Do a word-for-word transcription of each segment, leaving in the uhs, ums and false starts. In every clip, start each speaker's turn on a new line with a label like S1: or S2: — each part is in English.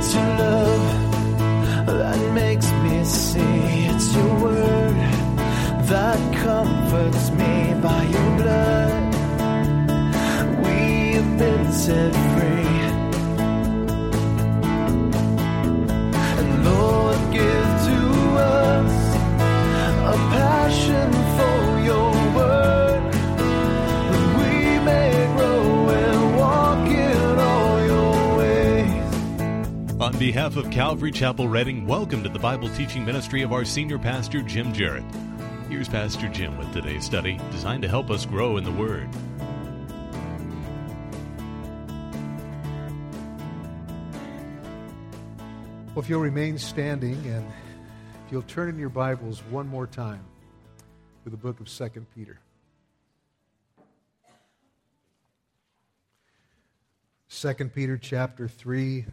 S1: It's your love that makes me see. It's your word that comforts me. By your blood we have been set free. And Lord, give to us a passion for your word, that we may grow and walk in all your ways.
S2: On behalf of Calvary Chapel Reading, welcome to the Bible teaching ministry of our senior pastor, Jim Jarrett. Here's Pastor Jim with today's study, designed to help us grow in the Word.
S3: Well, if you'll remain standing and if you'll turn in your Bibles one more time to the book of Second Peter. Second Peter chapter three.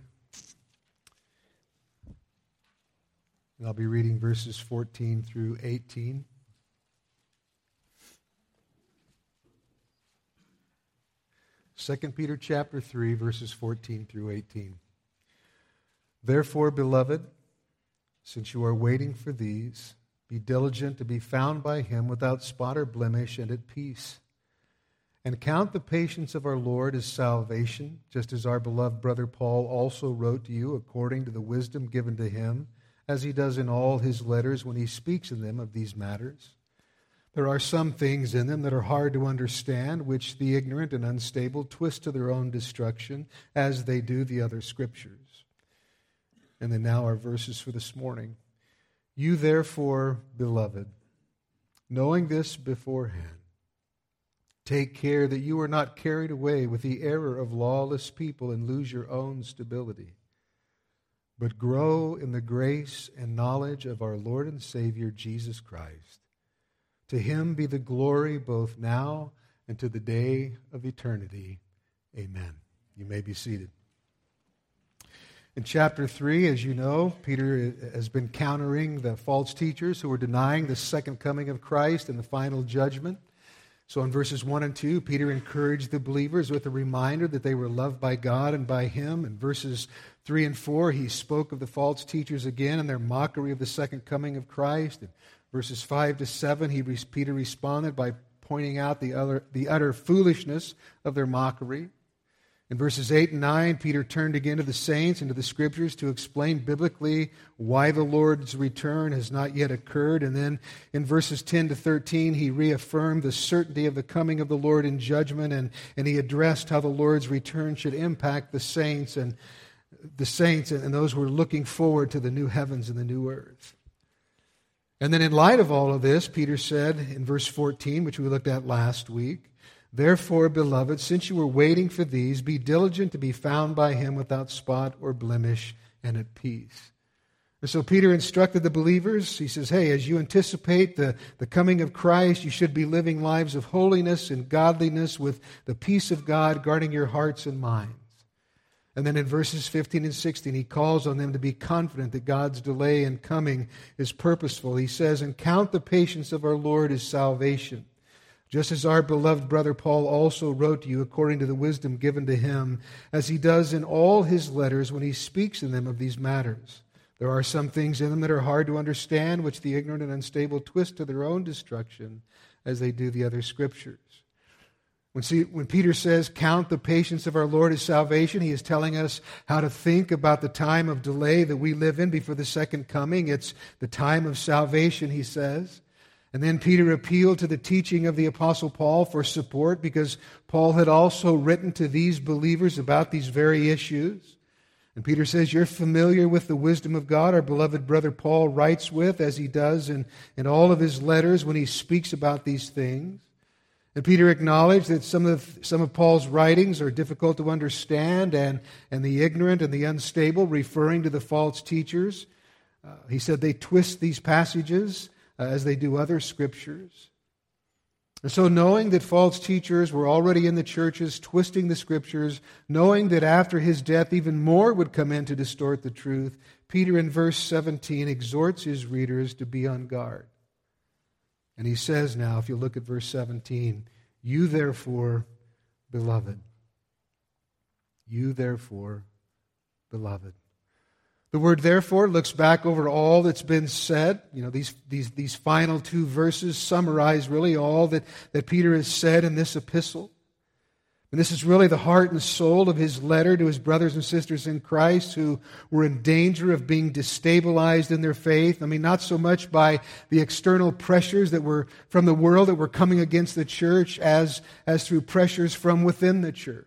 S3: And I'll be reading verses fourteen through eighteen. Second Peter chapter three, verses fourteen through eighteen. Therefore, beloved, since you are waiting for these, be diligent to be found by him without spot or blemish and at peace. And count the patience of our Lord as salvation, just as our beloved brother Paul also wrote to you according to the wisdom given to him, as he does in all his letters when he speaks in them of these matters. There are some things in them that are hard to understand, which the ignorant and unstable twist to their own destruction, as they do the other scriptures. And then now our verses for this morning. You therefore, beloved, knowing this beforehand, take care that you are not carried away with the error of lawless people and lose your own stability, but grow in the grace and knowledge of our Lord and Savior Jesus Christ. To him be the glory both now and to the day of eternity. Amen. You may be seated. In chapter three, as you know, Peter has been countering the false teachers who were denying the second coming of Christ and the final judgment. So in verses one and two, Peter encouraged the believers with a reminder that they were loved by God and by him. In verses three and four, he spoke of the false teachers again and their mockery of the second coming of Christ. In verses five to seven, he, Peter responded by pointing out the utter, the utter foolishness of their mockery. In verses eight and nine, Peter turned again to the saints and to the Scriptures to explain biblically why the Lord's return has not yet occurred. And then in verses ten to thirteen, he reaffirmed the certainty of the coming of the Lord in judgment, and, and he addressed how the Lord's return should impact the saints and the saints and those who are looking forward to the new heavens and the new earth. And then in light of all of this, Peter said in verse fourteen, which we looked at last week, therefore, beloved, since you were waiting for these, be diligent to be found by him without spot or blemish and at peace. And so Peter instructed the believers. He says, hey, as you anticipate the, the coming of Christ, you should be living lives of holiness and godliness with the peace of God guarding your hearts and minds. And then in verses fifteen and sixteen, he calls on them to be confident that God's delay in coming is purposeful. He says, and count the patience of our Lord as salvation, just as our beloved brother Paul also wrote to you according to the wisdom given to him, as he does in all his letters when he speaks in them of these matters. There are some things in them that are hard to understand, which the ignorant and unstable twist to their own destruction, as they do the other scriptures. When, see, when Peter says, count the patience of our Lord as salvation, he is telling us how to think about the time of delay that we live in before the second coming. It's the time of salvation, he says. And then Peter appealed to the teaching of the Apostle Paul for support, because Paul had also written to these believers about these very issues. And Peter says, you're familiar with the wisdom of God our beloved brother Paul writes with, as he does in, in all of his letters when he speaks about these things. And Peter acknowledged that some of some of Paul's writings are difficult to understand, and, and the ignorant and the unstable, referring to the false teachers. Uh, he said they twist these passages uh, as they do other scriptures. And so knowing that false teachers were already in the churches twisting the scriptures, knowing that after his death even more would come in to distort the truth, Peter in verse seventeen exhorts his readers to be on guard. And he says now, if you look at verse seventeen, you therefore, beloved, you therefore, beloved. The word therefore looks back over all that's been said. You know, these, these, these final two verses summarize really all that, that Peter has said in this epistle. And this is really the heart and soul of his letter to his brothers and sisters in Christ who were in danger of being destabilized in their faith. I mean, not so much by the external pressures that were from the world that were coming against the church as, as through pressures from within the church.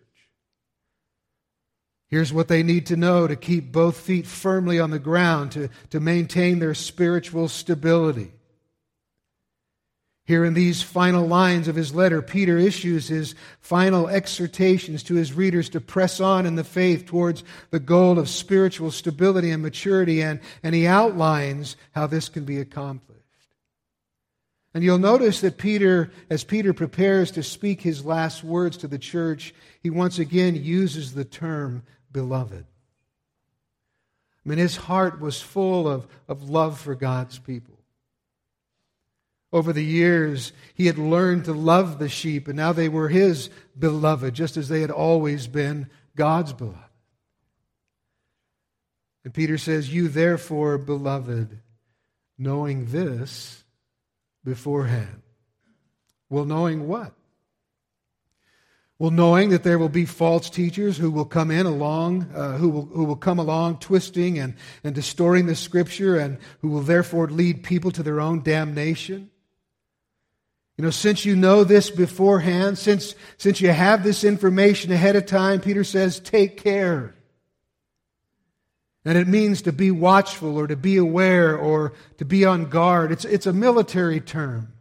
S3: Here's what they need to know to keep both feet firmly on the ground, to, to maintain their spiritual stability. Here in these final lines of his letter, Peter issues his final exhortations to his readers to press on in the faith towards the goal of spiritual stability and maturity, and, and he outlines how this can be accomplished. And you'll notice that Peter, as Peter prepares to speak his last words to the church, he once again uses the term beloved. I mean, his heart was full of, of love for God's people. Over the years, he had learned to love the sheep, and now they were his beloved, just as they had always been God's beloved. And Peter says, "You therefore, beloved, knowing this beforehand." Well, knowing what? Well, knowing that there will be false teachers who will come in along, uh, who will who will come along twisting and, and distorting the Scripture, and who will therefore lead people to their own damnation. You know, since you know this beforehand, since, since you have this information ahead of time, Peter says, take care. And it means to be watchful or to be aware or to be on guard. It's, it's a military term.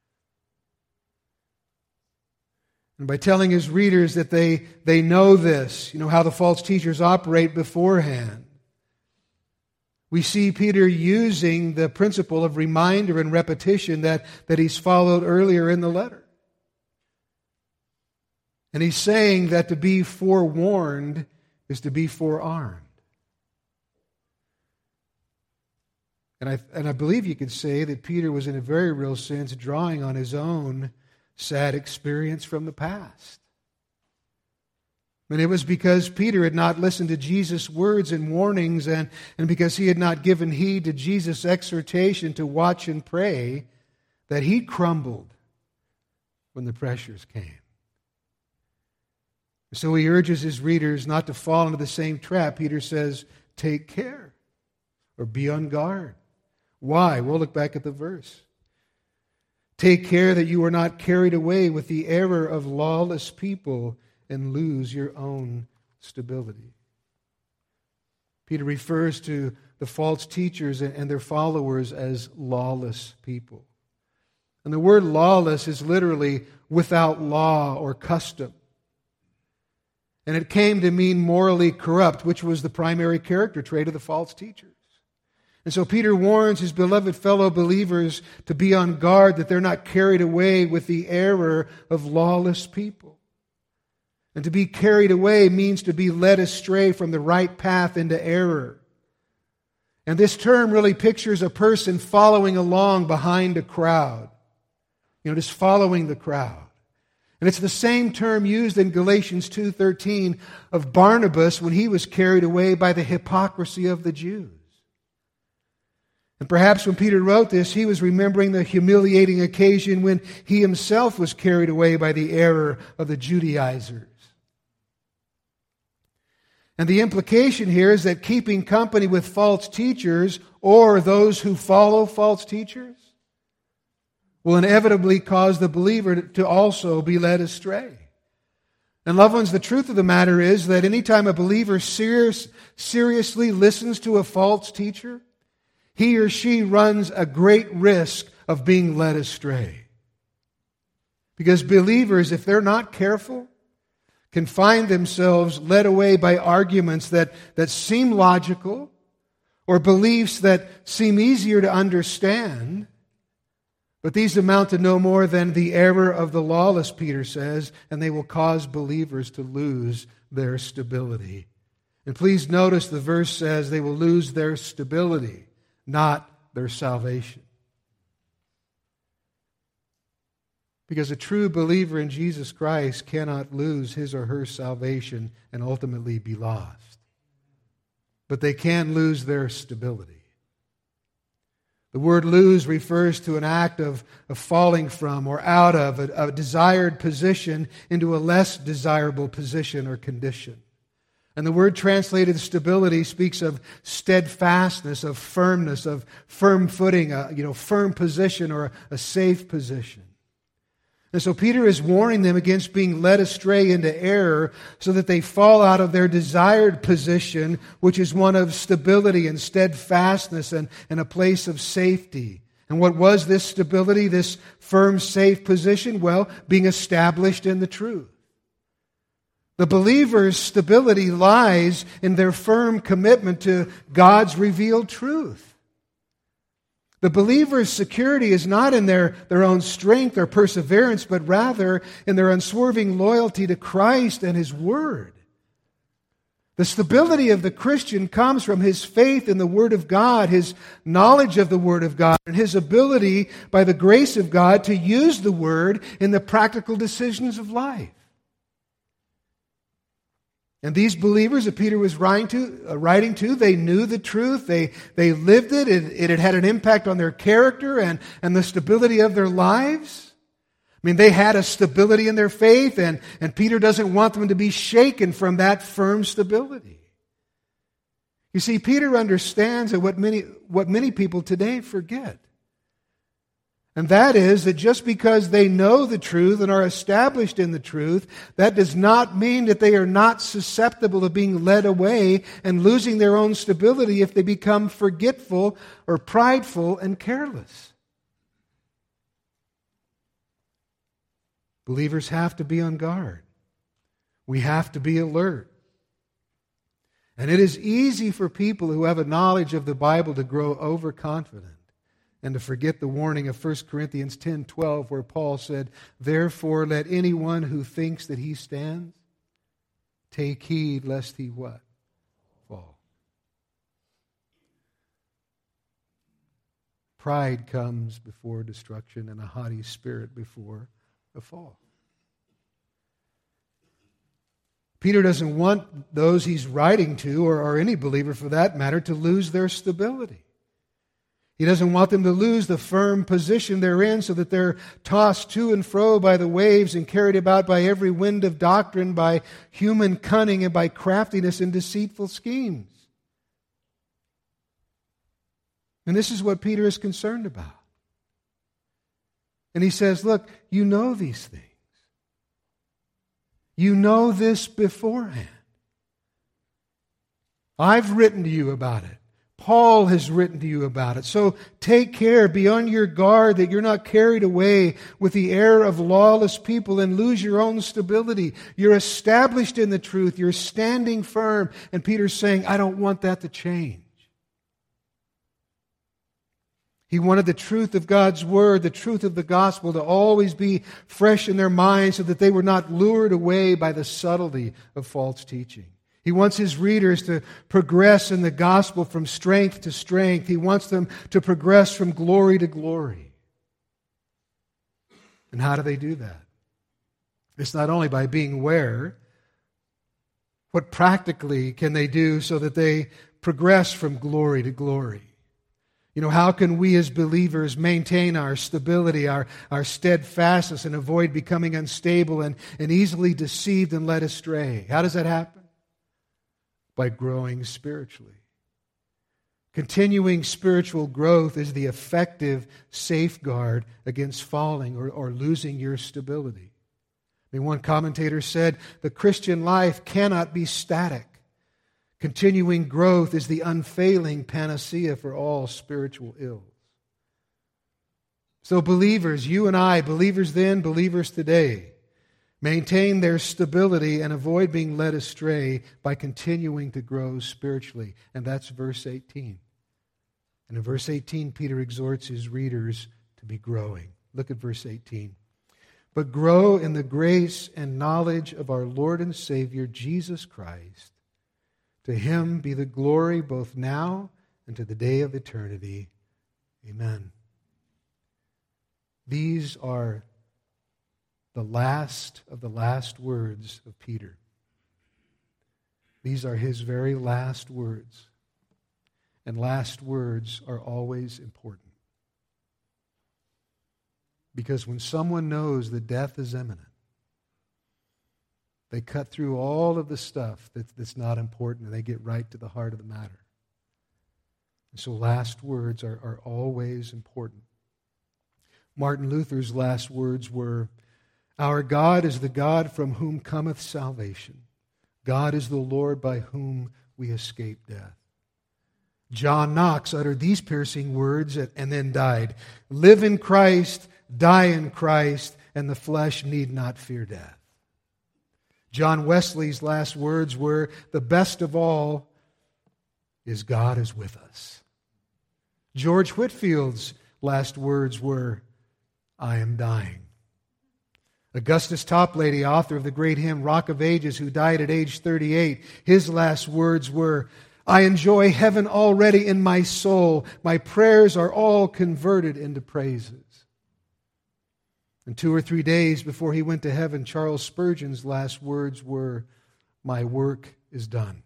S3: And by telling his readers that they, they know this, you know, how the false teachers operate beforehand, we see Peter using the principle of reminder and repetition that, that he's followed earlier in the letter. And he's saying that to be forewarned is to be forearmed. And I, and I believe you could say that Peter was in a very real sense drawing on his own sad experience from the past. And it was because Peter had not listened to Jesus' words and warnings, and, and because he had not given heed to Jesus' exhortation to watch and pray, that he crumbled when the pressures came. So he urges his readers not to fall into the same trap. Peter says, take care or be on guard. Why? We'll look back at the verse. Take care that you are not carried away with the error of lawless people and lose your own stability. Peter refers to the false teachers and their followers as lawless people. And the word lawless is literally without law or custom. And it came to mean morally corrupt, which was the primary character trait of the false teachers. And so Peter warns his beloved fellow believers to be on guard that they're not carried away with the error of lawless people. And to be carried away means to be led astray from the right path into error. And this term really pictures a person following along behind a crowd. You know, just following the crowd. And it's the same term used in Galatians two thirteen of Barnabas when he was carried away by the hypocrisy of the Jews. And perhaps when Peter wrote this, he was remembering the humiliating occasion when he himself was carried away by the error of the Judaizers. And the implication here is that keeping company with false teachers or those who follow false teachers will inevitably cause the believer to also be led astray. And loved ones, the truth of the matter is that anytime a believer serious, seriously listens to a false teacher, he or she runs a great risk of being led astray. Because believers, if they're not careful, can find themselves led away by arguments that, that seem logical or beliefs that seem easier to understand. But these amount to no more than the error of the lawless, Peter says, and they will cause believers to lose their stability. And please notice the verse says they will lose their stability, not their salvation. Because a true believer in Jesus Christ cannot lose his or her salvation and ultimately be lost. but they can lose their stability. The word lose refers to an act of, of falling from or out of a, a desired position into a less desirable position or condition. And the word translated stability speaks of steadfastness, of firmness, of firm footing, a you know, firm position or a, a safe position. And so Peter is warning them against being led astray into error so that they fall out of their desired position, which is one of stability and steadfastness and, and a place of safety. And what was this stability, this firm, safe position? Well, being established in the truth. The believer's stability lies in their firm commitment to God's revealed truth. The believer's security is not in their, their own strength or perseverance, but rather in their unswerving loyalty to Christ and His Word. The stability of the Christian comes from his faith in the Word of God, his knowledge of the Word of God, and his ability, by the grace of God, to use the Word in the practical decisions of life. And these believers that Peter was writing to, uh, writing to they knew the truth. They, they lived it. it. It had had an impact on their character and, and the stability of their lives. I mean, they had a stability in their faith, and, and Peter doesn't want them to be shaken from that firm stability. You see, Peter understands that what many, what many people today forget. And that is that just because they know the truth and are established in the truth, that does not mean that they are not susceptible to being led away and losing their own stability if they become forgetful or prideful and careless. Believers have to be on guard. We have to be alert. And it is easy for people who have a knowledge of the Bible to grow overconfident and to forget the warning of First Corinthians ten twelve, where Paul said, "Therefore let anyone who thinks that he stands take heed lest he" what? Fall. Pride comes before destruction, and a haughty spirit before a fall. Peter doesn't want those he's writing to, or, or any believer for that matter, to lose their stability. He doesn't want them to lose the firm position they're in so that they're tossed to and fro by the waves and carried about by every wind of doctrine, by human cunning and by craftiness and deceitful schemes. And this is what Peter is concerned about. And he says, look, you know these things. You know this beforehand. I've written to you about it. Paul has written to you about it. So take care, be on your guard that you're not carried away with the error of lawless people and lose your own stability. You're established in the truth. You're standing firm. And Peter's saying, I don't want that to change. He wanted the truth of God's Word, the truth of the gospel to always be fresh in their minds so that they were not lured away by the subtlety of false teaching. He wants his readers to progress in the gospel from strength to strength. He wants them to progress from glory to glory. And how do they do that? It's not only by being aware. What practically can they do so that they progress from glory to glory? You know, how can we as believers maintain our stability, our, our steadfastness, and avoid becoming unstable and, and easily deceived and led astray? How does that happen? By growing spiritually. Continuing spiritual growth is the effective safeguard against falling or, or losing your stability. I mean, one commentator said, the Christian life cannot be static. Continuing growth is the unfailing panacea for all spiritual ills. So believers, you and I, believers then, believers today, maintain their stability and avoid being led astray by continuing to grow spiritually. And that's verse eighteen. And in verse eighteen, Peter exhorts his readers to be growing. Look at verse eighteen. But grow in the grace and knowledge of our Lord and Savior, Jesus Christ. To Him be the glory both now and to the day of eternity. Amen. These are the last of the last words of Peter. These are his very last words. And last words are always important. Because when someone knows that death is imminent, they cut through all of the stuff that, that's not important and they get right to the heart of the matter. And so last words are, are always important. Martin Luther's last words were, "Our God is the God from whom cometh salvation. God is the Lord by whom we escape death." John Knox uttered these piercing words and then died. "Live in Christ, die in Christ, and the flesh need not fear death." John Wesley's last words were, "The best of all is God is with us." George Whitfield's last words were, "I am dying." Augustus Toplady, author of the great hymn Rock of Ages, who died at age thirty-eight, his last words were, "I enjoy heaven already in my soul. My prayers are all converted into praises." And two or three days before he went to heaven, Charles Spurgeon's last words were, "My work is done."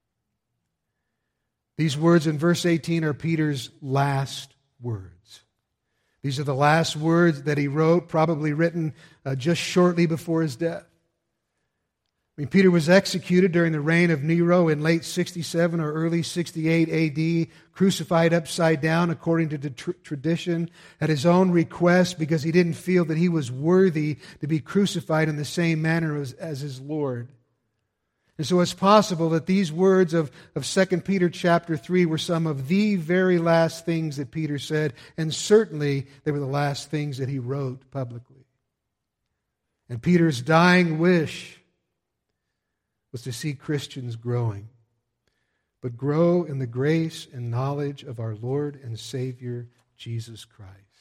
S3: These words in verse eighteen are Peter's last words. These are the last words that he wrote, probably written uh, just shortly before his death. I mean, Peter was executed during the reign of Nero in late sixty-seven or early sixty-eight A D, crucified upside down according to the tr- tradition, at his own request because he didn't feel that he was worthy to be crucified in the same manner as, as his Lord. And so it's possible that these words of, of Second Peter chapter three were some of the very last things that Peter said, and certainly they were the last things that he wrote publicly. And Peter's dying wish was to see Christians growing, but grow in the grace and knowledge of our Lord and Savior, Jesus Christ.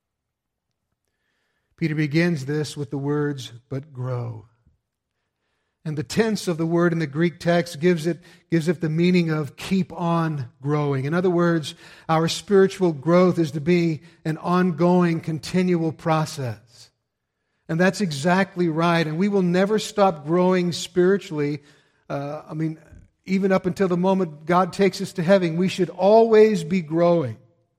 S3: Peter begins this with the words, "but grow." And the tense of the word in the Greek text gives it, gives it the meaning of keep on growing. In other words, our spiritual growth is to be an ongoing, continual process. And that's exactly right. And we will never stop growing spiritually. Uh, I mean, even up until the moment God takes us to heaven, we should always be growing.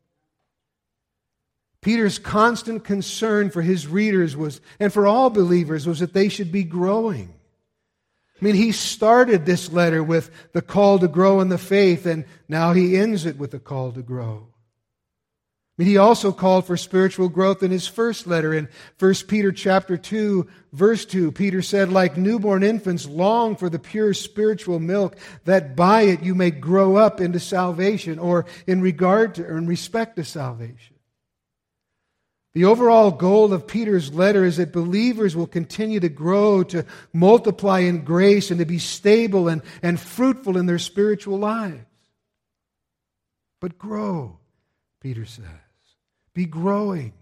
S3: Peter's constant concern for his readers was, and for all believers, was that they should be growing. I mean, he started this letter with the call to grow in the faith, and now he ends it with the call to grow. I mean, he also called for spiritual growth in his first letter. In First Peter chapter two, verse two, Peter said, "Like newborn infants, long for the pure spiritual milk, that by it you may grow up into salvation," or in regard to, or in respect to salvation. The overall goal of Peter's letter is that believers will continue to grow, to multiply in grace, and to be stable and, and fruitful in their spiritual lives. But grow, Peter says. Be growing.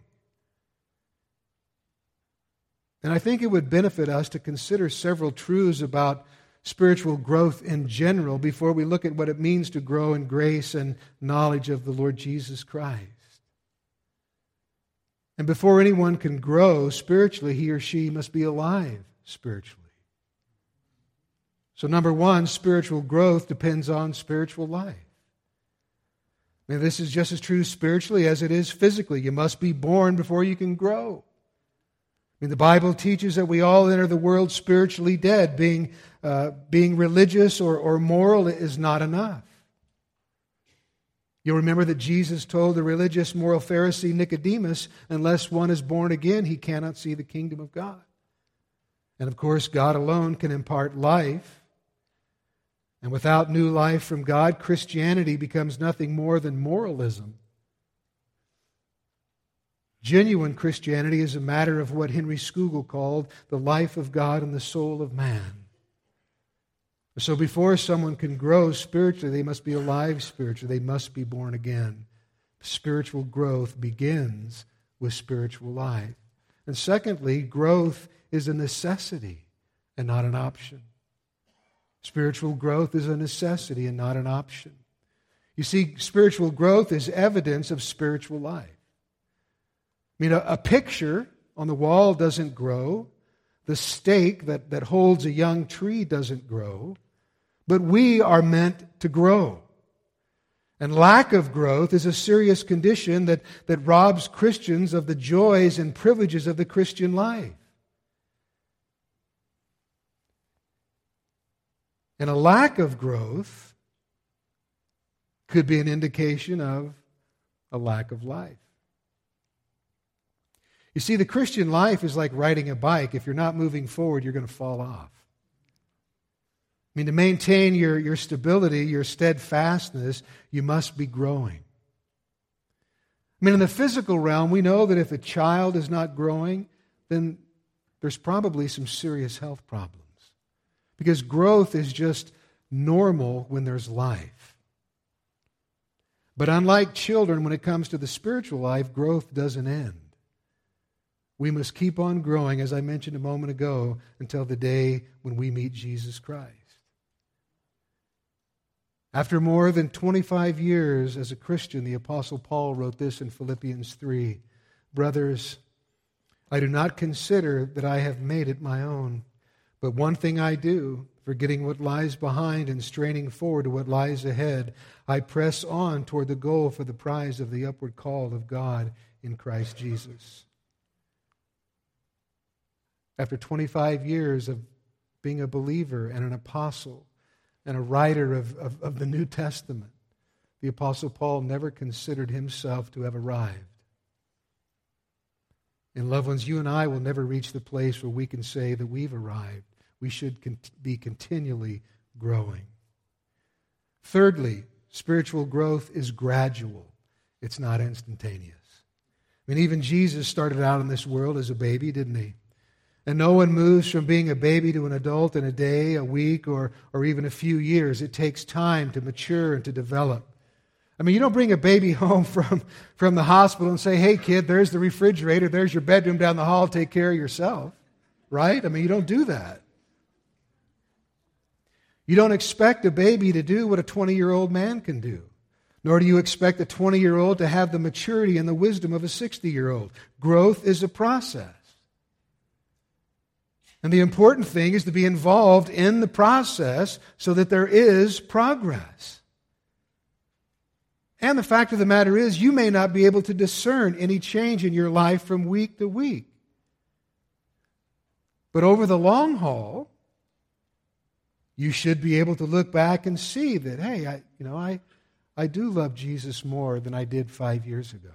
S3: And I think it would benefit us to consider several truths about spiritual growth in general before we look at what it means to grow in grace and knowledge of the Lord Jesus Christ. And before anyone can grow spiritually, he or she must be alive spiritually. So number one, spiritual growth depends on spiritual life. I mean, this is just as true spiritually as it is physically. You must be born before you can grow. I mean, the Bible teaches that we all enter the world spiritually dead. Being, uh, being religious or, or moral is not enough. You'll remember that Jesus told the religious moral Pharisee Nicodemus, unless one is born again, he cannot see the kingdom of God. And of course, God alone can impart life. And without new life from God, Christianity becomes nothing more than moralism. Genuine Christianity is a matter of what Henry Scougal called the life of God and the soul of man. So before someone can grow spiritually, they must be alive spiritually. They must be born again. Spiritual growth begins with spiritual life. And secondly, growth is a necessity and not an option. Spiritual growth is a necessity and not an option. You see, spiritual growth is evidence of spiritual life. I mean, a, a picture on the wall doesn't grow. The stake that, that holds a young tree doesn't grow. But we are meant to grow. And lack of growth is a serious condition that, that robs Christians of the joys and privileges of the Christian life. And a lack of growth could be an indication of a lack of life. You see, the Christian life is like riding a bike. If you're not moving forward, you're going to fall off. I mean, to maintain your, your stability, your steadfastness, you must be growing. I mean, in the physical realm, we know that if a child is not growing, then there's probably some serious health problems. Because growth is just normal when there's life. But unlike children, when it comes to the spiritual life, growth doesn't end. We must keep on growing, as I mentioned a moment ago, until the day when we meet Jesus Christ. After more than twenty-five years as a Christian, the Apostle Paul wrote this in Philippians three. Brothers, I do not consider that I have made it my own, but one thing I do, forgetting what lies behind and straining forward to what lies ahead, I press on toward the goal for the prize of the upward call of God in Christ Jesus. After twenty-five years of being a believer and an apostle and a writer of, of, of the New Testament, the Apostle Paul never considered himself to have arrived. And loved ones, you and I will never reach the place where we can say that we've arrived. We should cont- be continually growing. Thirdly, spiritual growth is gradual. It's not instantaneous. I mean, even Jesus started out in this world as a baby, didn't he? And no one moves from being a baby to an adult in a day, a week, or, or even a few years. It takes time to mature and to develop. I mean, you don't bring a baby home from, from the hospital and say, hey, kid, there's the refrigerator, there's your bedroom down the hall, take care of yourself. Right? I mean, you don't do that. You don't expect a baby to do what a twenty-year-old man can do. Nor do you expect a twenty-year-old to have the maturity and the wisdom of a sixty-year-old. Growth is a process. And the important thing is to be involved in the process so that there is progress. And the fact of the matter is, you may not be able to discern any change in your life from week to week. But over the long haul, you should be able to look back and see that, hey, I, you know, I, I do love Jesus more than I did five years ago.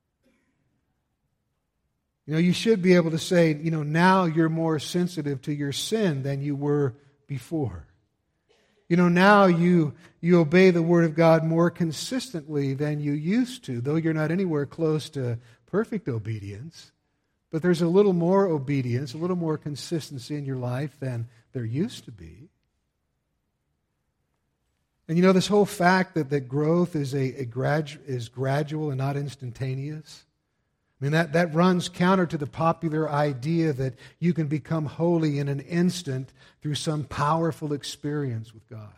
S3: You know, you should be able to say, you know, now you're more sensitive to your sin than you were before. You know, now you you obey the Word of God more consistently than you used to, though you're not anywhere close to perfect obedience. But there's a little more obedience, a little more consistency in your life than there used to be. And you know, this whole fact that, that growth is a, a gradu- is gradual and not instantaneous, I mean, that, that runs counter to the popular idea that you can become holy in an instant through some powerful experience with God.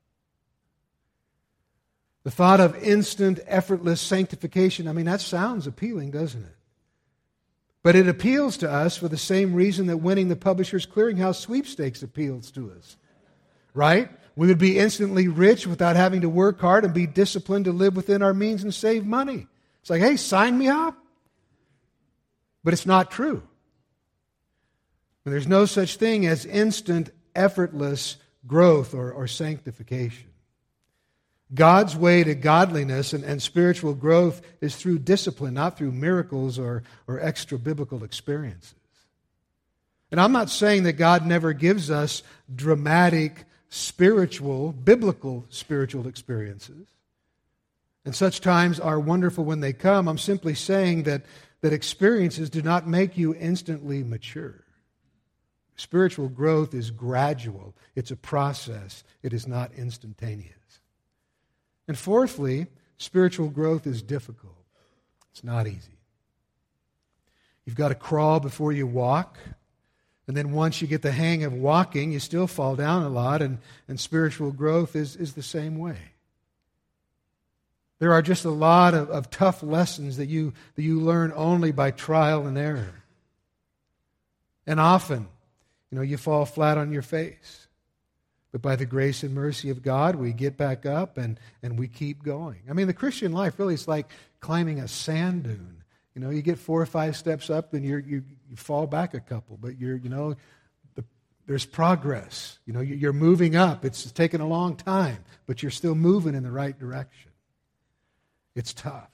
S3: The thought of instant, effortless sanctification, I mean, that sounds appealing, doesn't it? But it appeals to us for the same reason that winning the Publishers Clearinghouse sweepstakes appeals to us. Right? We would be instantly rich without having to work hard and be disciplined to live within our means and save money. It's like, hey, sign me up. But it's not true. And there's no such thing as instant, effortless growth or, or sanctification. God's way to godliness and, and spiritual growth is through discipline, not through miracles or, or extra biblical experiences. And I'm not saying that God never gives us dramatic, spiritual, biblical spiritual experiences. And such times are wonderful when they come. I'm simply saying that that experiences do not make you instantly mature. Spiritual growth is gradual. It's a process. It is not instantaneous. And fourthly, spiritual growth is difficult. It's not easy. You've got to crawl before you walk. And then once you get the hang of walking, you still fall down a lot. And, and spiritual growth is, is the same way. There are just a lot of, of tough lessons that you, that you learn only by trial and error. And often, you know, you fall flat on your face. But by the grace and mercy of God, we get back up and, and we keep going. I mean, the Christian life really is like climbing a sand dune. You know, you get four or five steps up and you're, you you fall back a couple, but you're, you know, the, there's progress. You know, you're moving up. It's taken a long time, but you're still moving in the right direction. It's tough.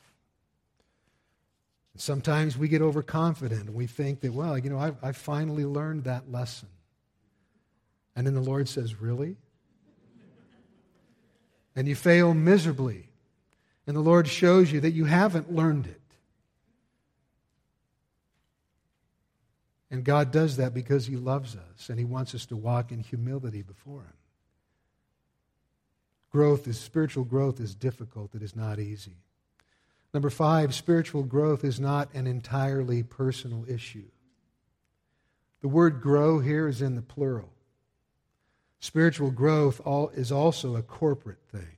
S3: Sometimes we get overconfident and we think that, well, you know, I've, I've finally learned that lesson. And then the Lord says, really? And you fail miserably. And the Lord shows you that you haven't learned it. And God does that because He loves us and He wants us to walk in humility before Him. Growth is, spiritual growth is difficult. It is not easy. Number five, spiritual growth is not an entirely personal issue. The word grow here is in the plural. Spiritual growth is also a corporate thing.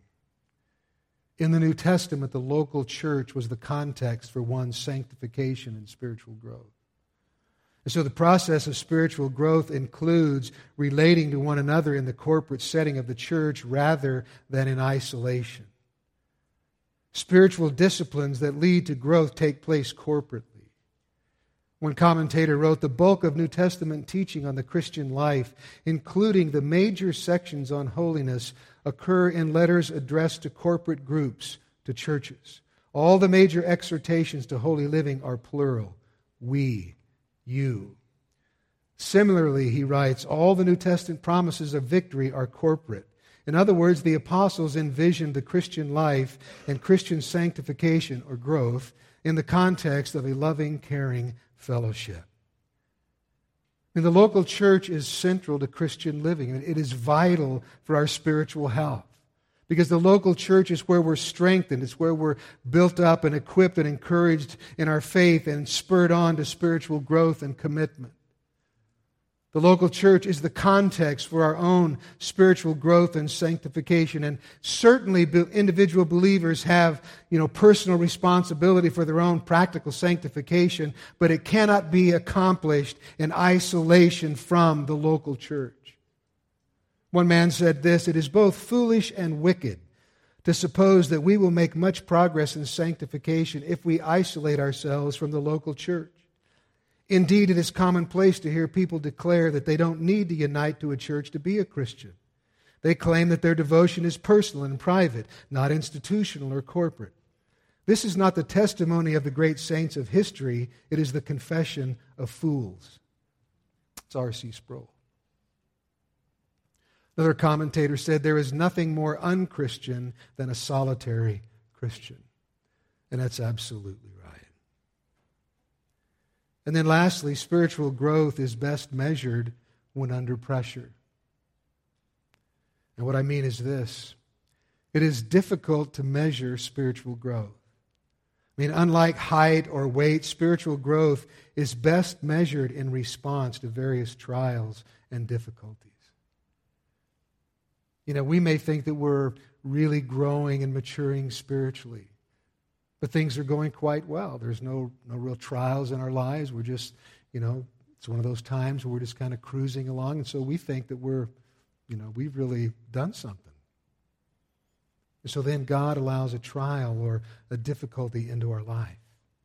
S3: In the New Testament, the local church was the context for one's sanctification and spiritual growth. And so the process of spiritual growth includes relating to one another in the corporate setting of the church rather than in isolation. Spiritual disciplines that lead to growth take place corporately. One commentator wrote, the bulk of New Testament teaching on the Christian life, including the major sections on holiness, occur in letters addressed to corporate groups, to churches. All the major exhortations to holy living are plural. We, you. Similarly, he writes, all the New Testament promises of victory are corporate. In other words, the apostles envisioned the Christian life and Christian sanctification or growth in the context of a loving, caring fellowship. And the local church is central to Christian living. It is vital for our spiritual health because the local church is where we're strengthened. It's where we're built up and equipped and encouraged in our faith and spurred on to spiritual growth and commitment. The local church is the context for our own spiritual growth and sanctification. And certainly individual believers have, you know, personal responsibility for their own practical sanctification, but it cannot be accomplished in isolation from the local church. One man said this, it is both foolish and wicked to suppose that we will make much progress in sanctification if we isolate ourselves from the local church. Indeed, it is commonplace to hear people declare that they don't need to unite to a church to be a Christian. They claim that their devotion is personal and private, not institutional or corporate. This is not the testimony of the great saints of history. It is the confession of fools. It's R C Sproul. Another commentator said, there is nothing more unchristian than a solitary Christian. And that's absolutely right. And then lastly, spiritual growth is best measured when under pressure. And what I mean is this. It is difficult to measure spiritual growth. I mean, unlike height or weight, spiritual growth is best measured in response to various trials and difficulties. You know, we may think that we're really growing and maturing spiritually. But things are going quite well. There's no no real trials in our lives. We're just, you know, it's one of those times where we're just kind of cruising along. And so we think that we're, you know, we've really done something. And so then God allows a trial or a difficulty into our life.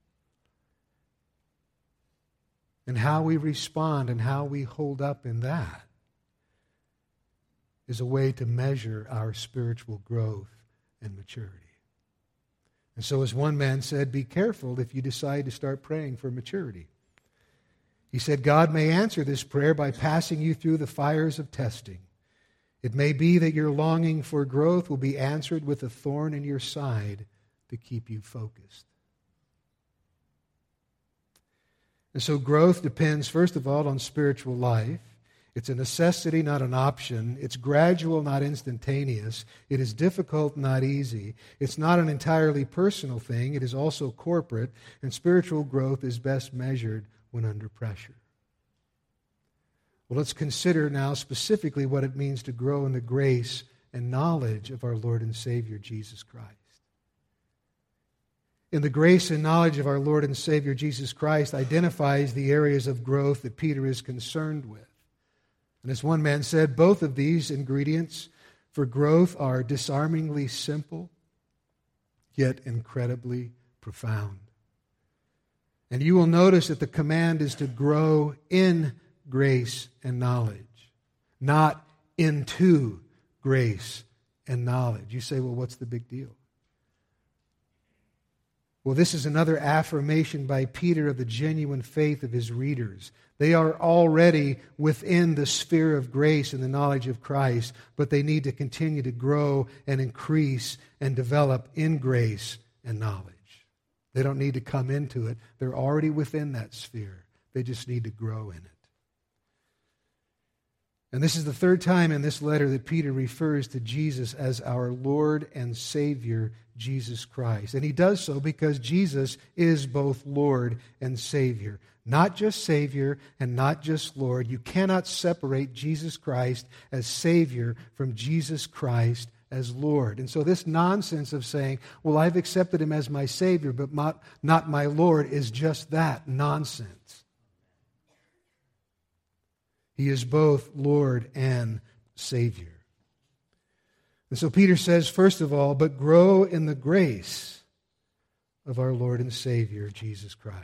S3: And how we respond and how we hold up in that is a way to measure our spiritual growth and maturity. And so as one man said, be careful if you decide to start praying for maturity. He said, God may answer this prayer by passing you through the fires of testing. It may be that your longing for growth will be answered with a thorn in your side to keep you focused. And so growth depends, first of all, on spiritual life. It's a necessity, not an option. It's gradual, not instantaneous. It is difficult, not easy. It's not an entirely personal thing. It is also corporate. And spiritual growth is best measured when under pressure. Well, let's consider now specifically what it means to grow in the grace and knowledge of our Lord and Savior, Jesus Christ. In the grace and knowledge of our Lord and Savior, Jesus Christ, identifies the areas of growth that Peter is concerned with. And as one man said, both of these ingredients for growth are disarmingly simple, yet incredibly profound. And you will notice that the command is to grow in grace and knowledge, not into grace and knowledge. You say, well, what's the big deal? Well, this is another affirmation by Peter of the genuine faith of his readers. They are already within the sphere of grace and the knowledge of Christ, but they need to continue to grow and increase and develop in grace and knowledge. They don't need to come into it. They're already within that sphere. They just need to grow in it. And this is the third time in this letter that Peter refers to Jesus as our Lord and Savior, Jesus Christ. And he does so because Jesus is both Lord and Savior. Not just Savior and not just Lord. You cannot separate Jesus Christ as Savior from Jesus Christ as Lord. And so this nonsense of saying, well, I've accepted him as my Savior, but not, not my Lord, is just that, nonsense. He is both Lord and Savior. And so Peter says, first of all, but grow in the grace of our Lord and Savior, Jesus Christ.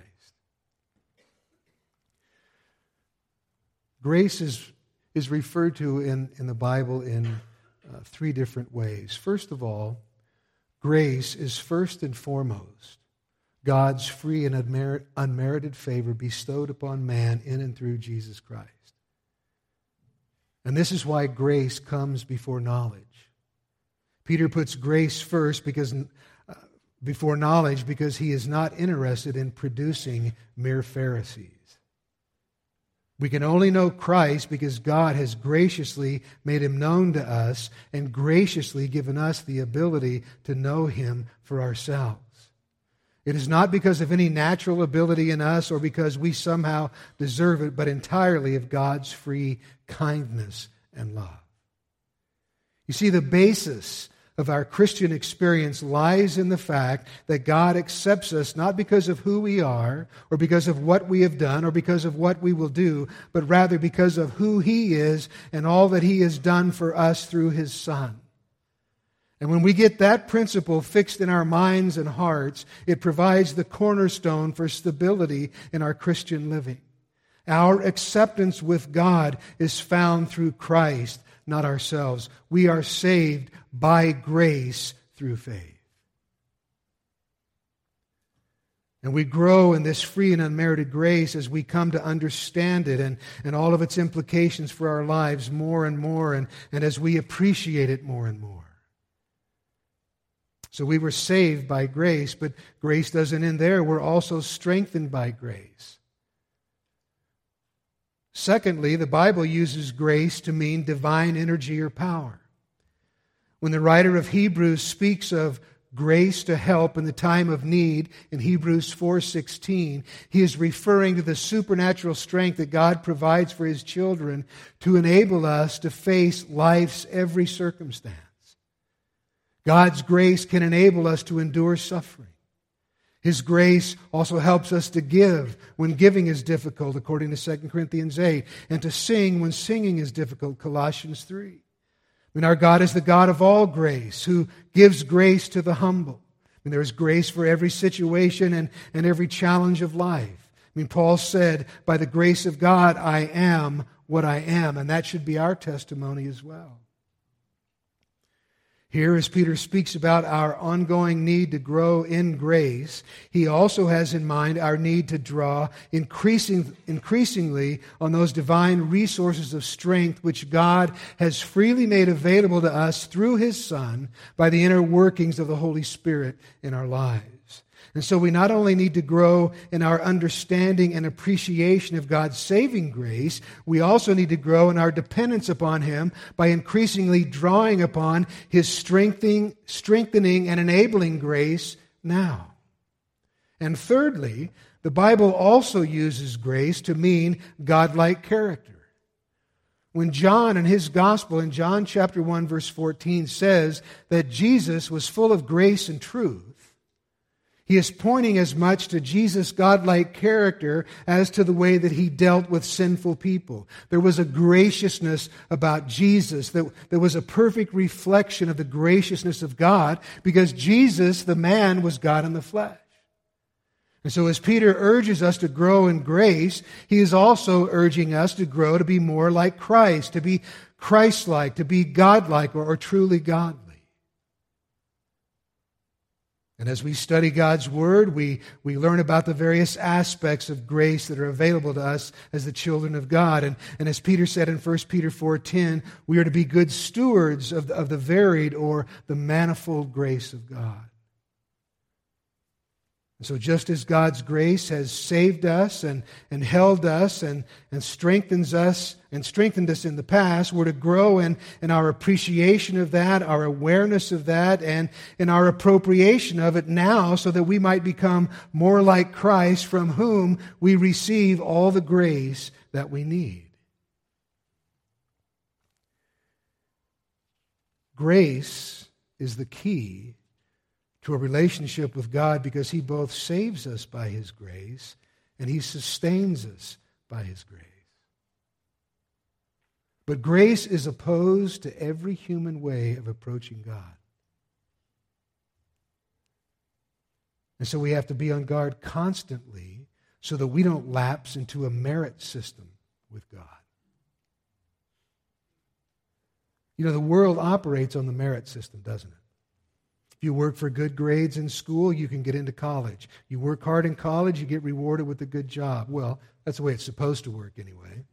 S3: Grace is, is referred to in, in the Bible in uh, three different ways. First of all, grace is first and foremost God's free and unmer- unmerited favor bestowed upon man in and through Jesus Christ. And this is why grace comes before knowledge. Peter puts grace first because uh, before knowledge because he is not interested in producing mere Pharisees. We can only know Christ because God has graciously made him known to us and graciously given us the ability to know him for ourselves. It is not because of any natural ability in us or because we somehow deserve it, but entirely of God's free kindness and love. You see, the basis of our Christian experience lies in the fact that God accepts us not because of who we are or because of what we have done or because of what we will do, but rather because of who He is and all that He has done for us through His Son. And when we get that principle fixed in our minds and hearts, it provides the cornerstone for stability in our Christian living. Our acceptance with God is found through Christ, not ourselves. We are saved by grace through faith. And we grow in this free and unmerited grace as we come to understand it and, and all of its implications for our lives more and more, and, and as we appreciate it more and more. So we were saved by grace, but grace doesn't end there. We're also strengthened by grace. Secondly, the Bible uses grace to mean divine energy or power. When the writer of Hebrews speaks of grace to help in the time of need in Hebrews four sixteen, he is referring to the supernatural strength that God provides for His children to enable us to face life's every circumstance. God's grace can enable us to endure suffering. His grace also helps us to give when giving is difficult, according to Second Corinthians eight, and to sing when singing is difficult, Colossians three. I mean, our God is the God of all grace, who gives grace to the humble. I mean, there is grace for every situation and, and every challenge of life. I mean, Paul said, by the grace of God, I am what I am, and that should be our testimony as well. Here, as Peter speaks about our ongoing need to grow in grace, he also has in mind our need to draw increasing, increasingly on those divine resources of strength which God has freely made available to us through His Son by the inner workings of the Holy Spirit in our lives. And so we not only need to grow in our understanding and appreciation of God's saving grace, we also need to grow in our dependence upon Him by increasingly drawing upon His strengthening, strengthening and enabling grace now. And thirdly, the Bible also uses grace to mean godlike character. When John in his gospel in John chapter one verse fourteen says that Jesus was full of grace and truth, He is pointing as much to Jesus' godlike character as to the way that he dealt with sinful people. There was a graciousness about Jesus that, that was a perfect reflection of the graciousness of God, because Jesus, the man, was God in the flesh. And so as Peter urges us to grow in grace, he is also urging us to grow to be more like Christ, to be Christ-like, to be God-like, or, or truly godly. And as we study God's Word, we, we learn about the various aspects of grace that are available to us as the children of God. And, and as Peter said in First Peter four ten, we are to be good stewards of the, of the varied or the manifold grace of God. And so just as God's grace has saved us and, and held us and, and strengthens us and strengthened us in the past, we're to grow in, in our appreciation of that, our awareness of that, and in our appropriation of it now, so that we might become more like Christ, from whom we receive all the grace that we need. Grace is the key to a relationship with God, because he both saves us by his grace and he sustains us by his grace. But grace is opposed to every human way of approaching God. And so we have to be on guard constantly so that we don't lapse into a merit system with God. You know, the world operates on the merit system, doesn't it? You work for good grades in school, you can get into college. You work hard in college, you get rewarded with a good job. Well, that's the way it's supposed to work anyway.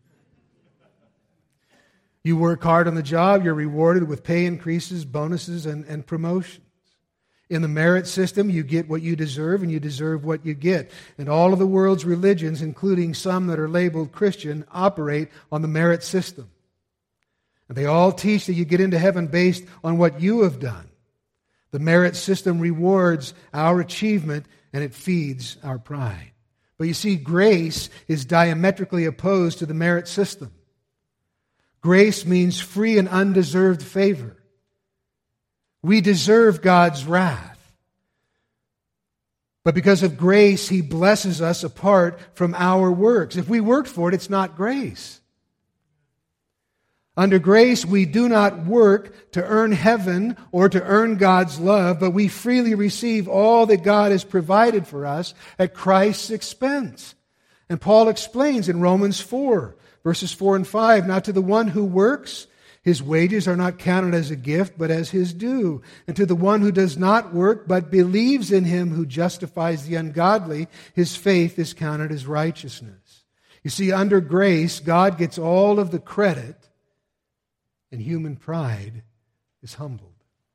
S3: You work hard on the job, you're rewarded with pay increases, bonuses, and, and promotions. In the merit system, you get what you deserve, and you deserve what you get. And all of the world's religions, including some that are labeled Christian, operate on the merit system. And they all teach that you get into heaven based on what you have done. The merit system rewards our achievement, and it feeds our pride. But you see, grace is diametrically opposed to the merit system. Grace means free and undeserved favor. We deserve God's wrath. But because of grace, he blesses us apart from our works. If we worked for it, it's not grace. Under grace, we do not work to earn heaven or to earn God's love, but we freely receive all that God has provided for us at Christ's expense. And Paul explains in Romans four, verses four and five, "Now to the one who works, his wages are not counted as a gift, but as his due. And to the one who does not work, but believes in him who justifies the ungodly, his faith is counted as righteousness." You see, under grace, God gets all of the credit, and human pride is humbled.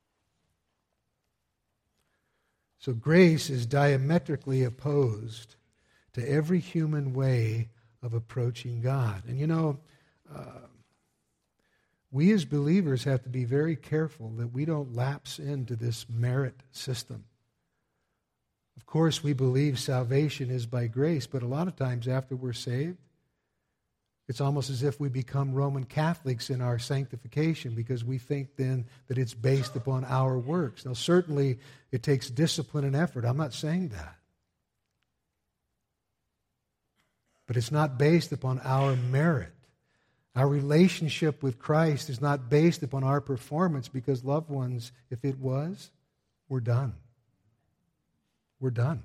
S3: So grace is diametrically opposed to every human way of approaching God. And you know, uh, we as believers have to be very careful that we don't lapse into this merit system. Of course, we believe salvation is by grace, but a lot of times after we're saved, it's almost as if we become Roman Catholics in our sanctification, because we think then that it's based upon our works. Now, certainly it takes discipline and effort. I'm not saying that. But it's not based upon our merit. Our relationship with Christ is not based upon our performance, because, loved ones, if it was, we're done. We're done.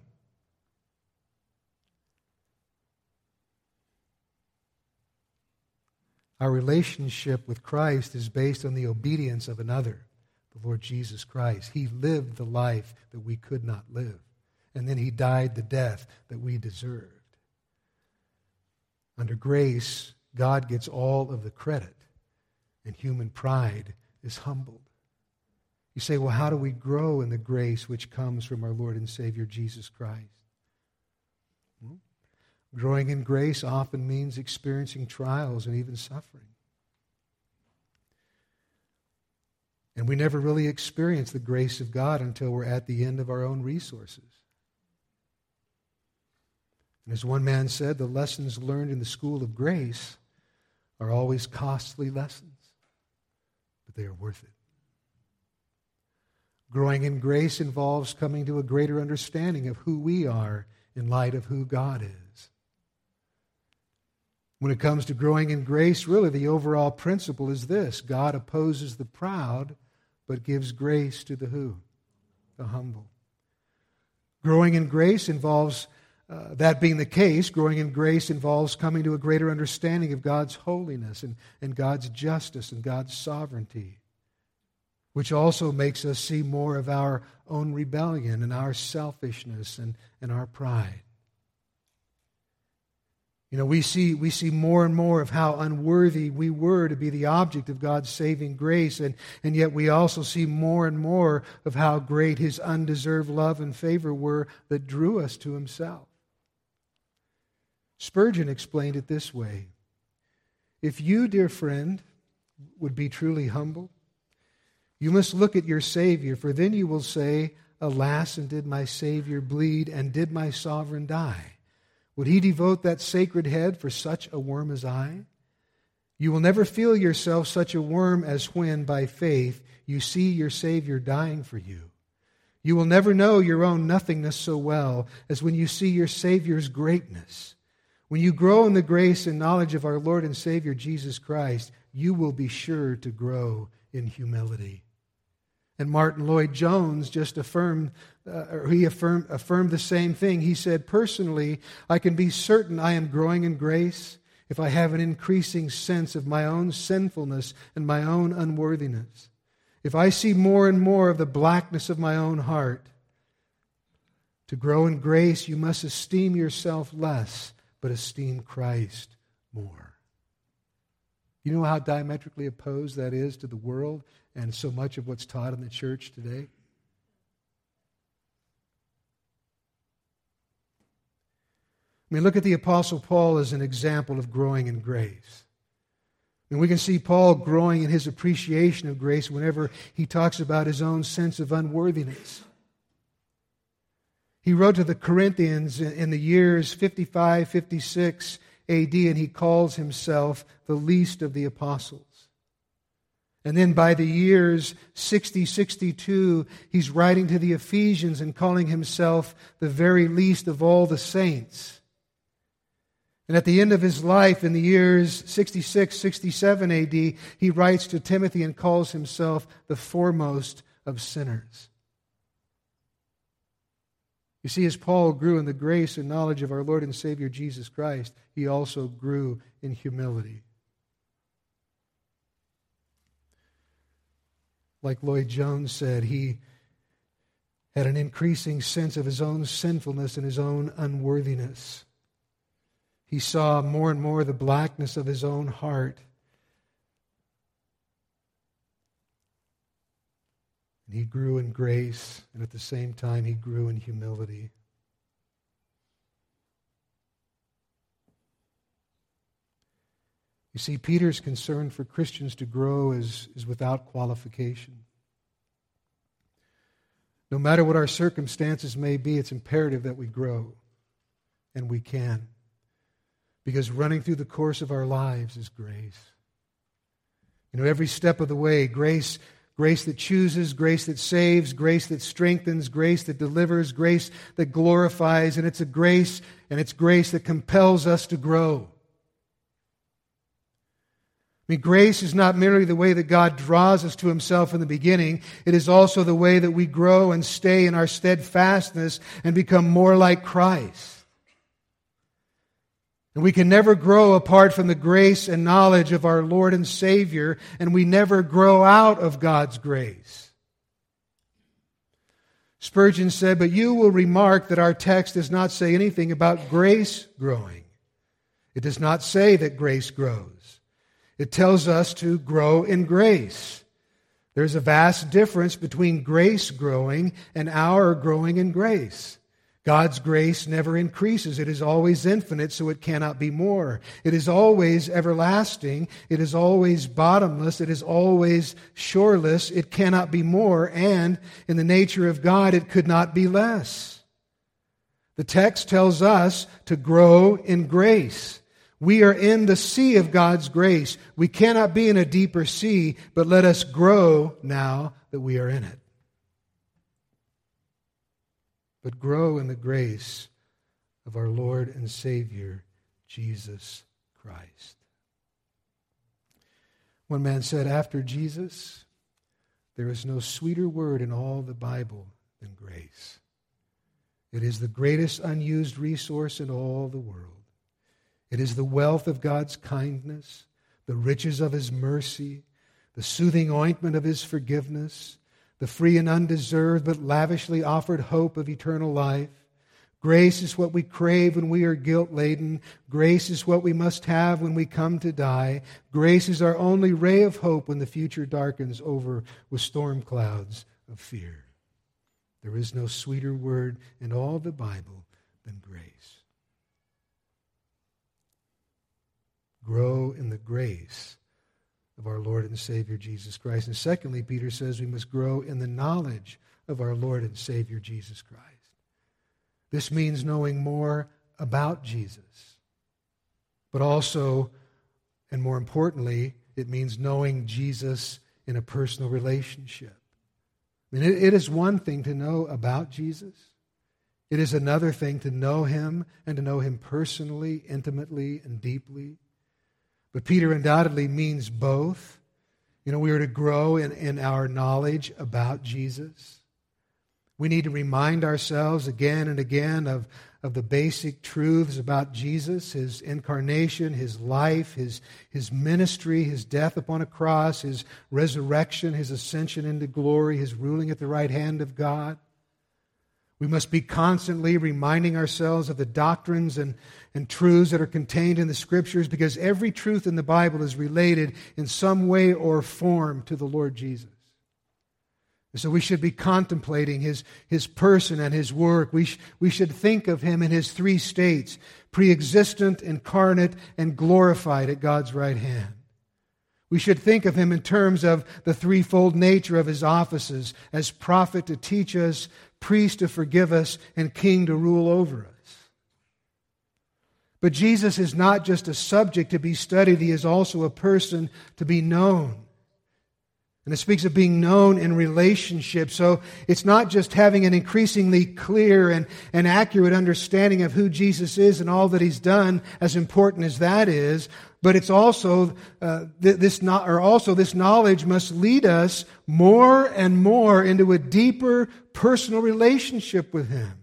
S3: Our relationship with Christ is based on the obedience of another, the Lord Jesus Christ. He lived the life that we could not live, and then he died the death that we deserved. Under grace, God gets all of the credit, and human pride is humbled. You say, well, how do we grow in the grace which comes from our Lord and Savior Jesus Christ? Well, growing in grace often means experiencing trials and even suffering. And we never really experience the grace of God until we're at the end of our own resources. And as one man said, the lessons learned in the school of grace are always costly lessons, but they are worth it. Growing in grace involves coming to a greater understanding of who we are in light of who God is. When it comes to growing in grace, really the overall principle is this: God opposes the proud, but gives grace to the who? The humble. Growing in grace involves, uh, that being the case, growing in grace involves coming to a greater understanding of God's holiness and, and God's justice and God's sovereignty, which also makes us see more of our own rebellion and our selfishness and, and our pride. You know, we see we see more and more of how unworthy we were to be the object of God's saving grace, and, and yet we also see more and more of how great His undeserved love and favor were that drew us to Himself. Spurgeon explained it this way: if you, dear friend, would be truly humble, you must look at your Savior, for then you will say, alas, and did my Savior bleed, and did my sovereign die? Would He devote that sacred head for such a worm as I? You will never feel yourself such a worm as when, by faith, you see your Savior dying for you. You will never know your own nothingness so well as when you see your Savior's greatness. When you grow in the grace and knowledge of our Lord and Savior Jesus Christ, you will be sure to grow in humility. And Martin Lloyd-Jones just affirmed, uh, or he affirmed, affirmed the same thing. He said, personally, I can be certain I am growing in grace if I have an increasing sense of my own sinfulness and my own unworthiness. If I see more and more of the blackness of my own heart. To grow in grace, you must esteem yourself less, but esteem Christ more. You know how diametrically opposed that is to the world and so much of what's taught in the church today? I mean, look at the Apostle Paul as an example of growing in grace. I mean, we can see Paul growing in his appreciation of grace whenever he talks about his own sense of unworthiness. He wrote to the Corinthians in the years fifty-five, fifty-six A D, and he calls himself the least of the apostles. And then by the years sixty, sixty-two, he's writing to the Ephesians and calling himself the very least of all the saints. And at the end of his life, in the years sixty-six, sixty-seven A D, he writes to Timothy and calls himself the foremost of sinners. You see, as Paul grew in the grace and knowledge of our Lord and Savior Jesus Christ, he also grew in humility. Like Lloyd-Jones said, he had an increasing sense of his own sinfulness and his own unworthiness. He saw more and more the blackness of his own heart. And he grew in grace, and at the same time he grew in humility. You see, Peter's concern for Christians to grow is, is without qualification. No matter what our circumstances may be, it's imperative that we grow, and we can. Because running through the course of our lives is grace. You know, every step of the way, grace, grace that chooses, grace that saves, grace that strengthens, grace that delivers, grace that glorifies, and it's a grace, and it's grace that compels us to grow. I mean, grace is not merely the way that God draws us to Himself in the beginning. It is also the way that we grow and stay in our steadfastness and become more like Christ. And we can never grow apart from the grace and knowledge of our Lord and Savior, and we never grow out of God's grace. Spurgeon said, but you will remark that our text does not say anything about grace growing. It does not say that grace grows. It tells us to grow in grace. There's a vast difference between grace growing and our growing in grace. God's grace never increases. It is always infinite, so it cannot be more. It is always everlasting. It is always bottomless. It is always shoreless. It cannot be more, and in the nature of God, it could not be less. The text tells us to grow in grace. We are in the sea of God's grace. We cannot be in a deeper sea, but let us grow now that we are in it. but grow in the grace of our Lord and Savior, Jesus Christ. One man said, after Jesus, there is no sweeter word in all the Bible than grace. It is the greatest unused resource in all the world. It is the wealth of God's kindness, the riches of His mercy, the soothing ointment of His forgiveness, the free and undeserved but lavishly offered hope of eternal life. Grace is what we crave when we are guilt-laden. Grace is what we must have when we come to die. Grace is our only ray of hope when the future darkens over with storm clouds of fear. There is no sweeter word in all the Bible than grace. Grow in the grace of our Lord and Savior Jesus Christ. And secondly, Peter says we must grow in the knowledge of our Lord and Savior Jesus Christ. This means knowing more about Jesus, but also, and more importantly, it means knowing Jesus in a personal relationship. I mean, it, it is one thing to know about Jesus. It is another thing to know Him and to know Him personally, intimately, and deeply. But Peter undoubtedly means both. You know, we are to grow in, in our knowledge about Jesus. We need to remind ourselves again and again of, of the basic truths about Jesus, His incarnation, His life, His, His ministry, His death upon a cross, His resurrection, His ascension into glory, His ruling at the right hand of God. We must be constantly reminding ourselves of the doctrines and, and truths that are contained in the Scriptures, because every truth in the Bible is related in some way or form to the Lord Jesus. And so we should be contemplating His, His person and His work. We, sh- we should think of Him in His three states, pre-existent, incarnate, and glorified at God's right hand. We should think of Him in terms of the threefold nature of His offices, as prophet to teach us, priest to forgive us, and king to rule over us. But Jesus is not just a subject to be studied, He is also a person to be known. And it speaks of being known in relationship. So it's not just having an increasingly clear and, and accurate understanding of who Jesus is and all that He's done, as important as that is, but it's also uh, th- this not, or also this knowledge must lead us more and more into a deeper personal relationship with Him.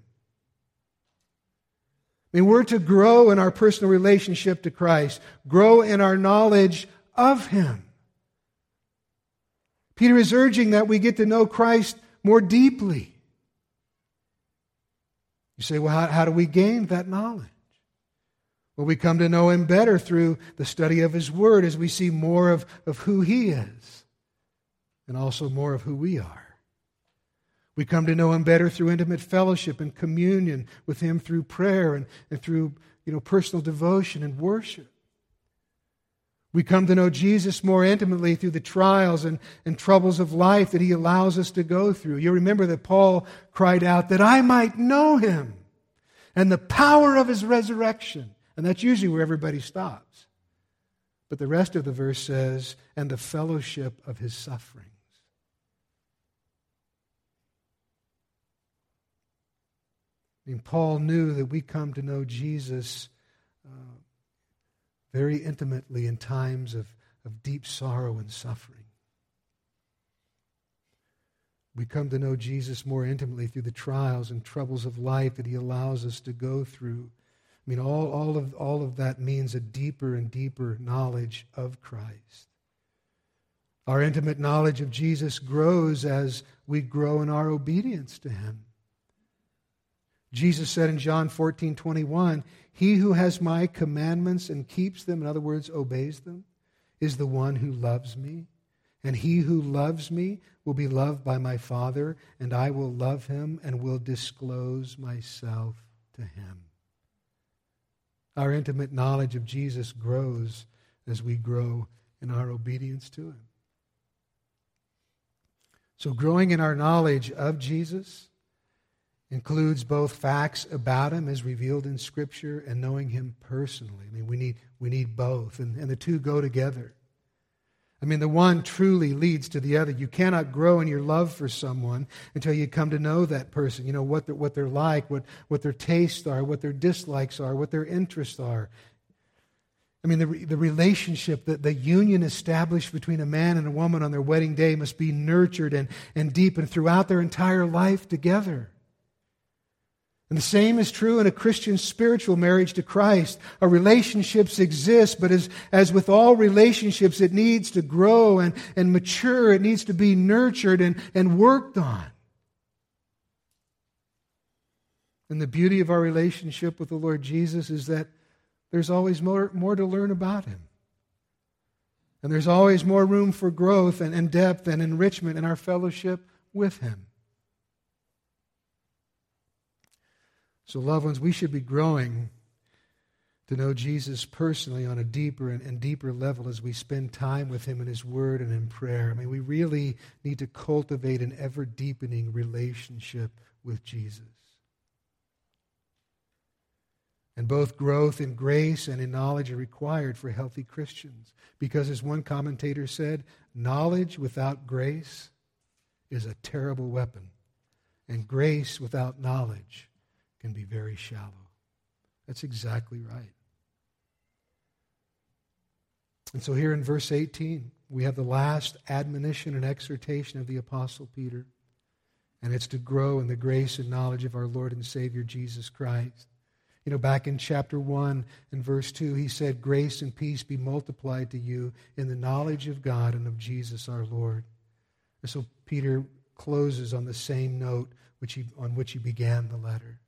S3: I mean, we're to grow in our personal relationship to Christ, grow in our knowledge of Him. Peter is urging that we get to know Christ more deeply. You say, well, how, how do we gain that knowledge? Well, we come to know Him better through the study of His Word as we see more of, of who He is and also more of who we are. We come to know Him better through intimate fellowship and communion with Him through prayer and, and through you know, personal devotion and worship. We come to know Jesus more intimately through the trials and, and troubles of life that He allows us to go through. You remember that Paul cried out, that I might know Him and the power of His resurrection. And that's usually where everybody stops. But the rest of the verse says, and the fellowship of His sufferings. I mean, Paul knew that we come to know Jesus uh, very intimately in times of, of deep sorrow and suffering. We come to know Jesus more intimately through the trials and troubles of life that He allows us to go through. I mean, all, all of all of that means a deeper and deeper knowledge of Christ. Our intimate knowledge of Jesus grows as we grow in our obedience to Him. Jesus said in John fourteen twenty-one, he who has my commandments and keeps them, in other words, obeys them, is the one who loves me. And he who loves me will be loved by my Father, and I will love him and will disclose myself to him. Our intimate knowledge of Jesus grows as we grow in our obedience to Him. So growing in our knowledge of Jesus includes both facts about Him as revealed in Scripture and knowing Him personally. I mean, we need we need both, and, and the two go together. I mean, the one truly leads to the other. You cannot grow in your love for someone until you come to know that person. You know, what they're, what they're like, what, what their tastes are, what their dislikes are, what their interests are. I mean, the, the relationship, the, the union established between a man and a woman on their wedding day must be nurtured and, and deepened throughout their entire life together. And the same is true in a Christian spiritual marriage to Christ. Our relationships exist, but as, as with all relationships, it needs to grow and, and mature. It needs to be nurtured and, and worked on. And the beauty of our relationship with the Lord Jesus is that there's always more, more to learn about Him. And there's always more room for growth and, and depth and enrichment in our fellowship with Him. So, loved ones, we should be growing to know Jesus personally on a deeper and, and deeper level as we spend time with Him in His Word and in prayer. I mean, we really need to cultivate an ever-deepening relationship with Jesus. And both growth in grace and in knowledge are required for healthy Christians. Because as one commentator said, knowledge without grace is a terrible weapon. And grace without knowledge can be very shallow. That's exactly right. And so here in verse eighteen, we have the last admonition and exhortation of the Apostle Peter. And it's to grow in the grace and knowledge of our Lord and Savior Jesus Christ. You know, back in chapter one and verse two, he said, grace and peace be multiplied to you in the knowledge of God and of Jesus our Lord. And so Peter closes on the same note which he, on which he began the letter.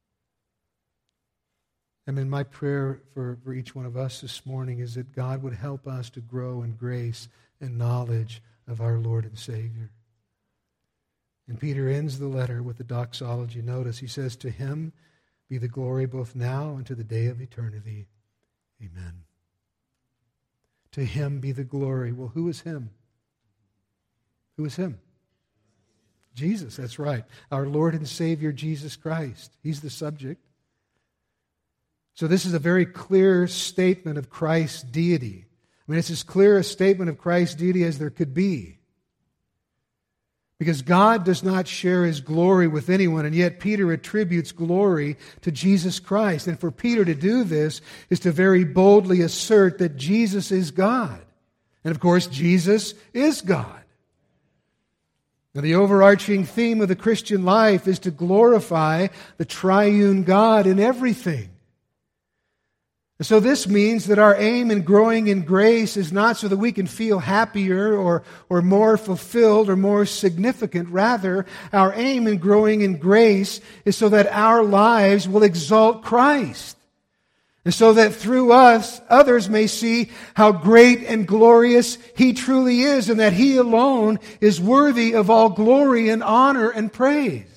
S3: I mean, my prayer for, for each one of us this morning is that God would help us to grow in grace and knowledge of our Lord and Savior. And Peter ends the letter with the doxology. Notice, he says, to Him be the glory both now and to the day of eternity. Amen. To Him be the glory. Well, who is Him? Who is Him? Jesus, that's right. Our Lord and Savior, Jesus Christ. He's the subject. So this is a very clear statement of Christ's deity. I mean, it's as clear a statement of Christ's deity as there could be. Because God does not share His glory with anyone, and yet Peter attributes glory to Jesus Christ. And for Peter to do this is to very boldly assert that Jesus is God. And of course, Jesus is God. Now, the overarching theme of the Christian life is to glorify the triune God in everything. So this means that our aim in growing in grace is not so that we can feel happier or, or more fulfilled or more significant. Rather, our aim in growing in grace is so that our lives will exalt Christ. And so that through us, others may see how great and glorious He truly is, and that He alone is worthy of all glory and honor and praise.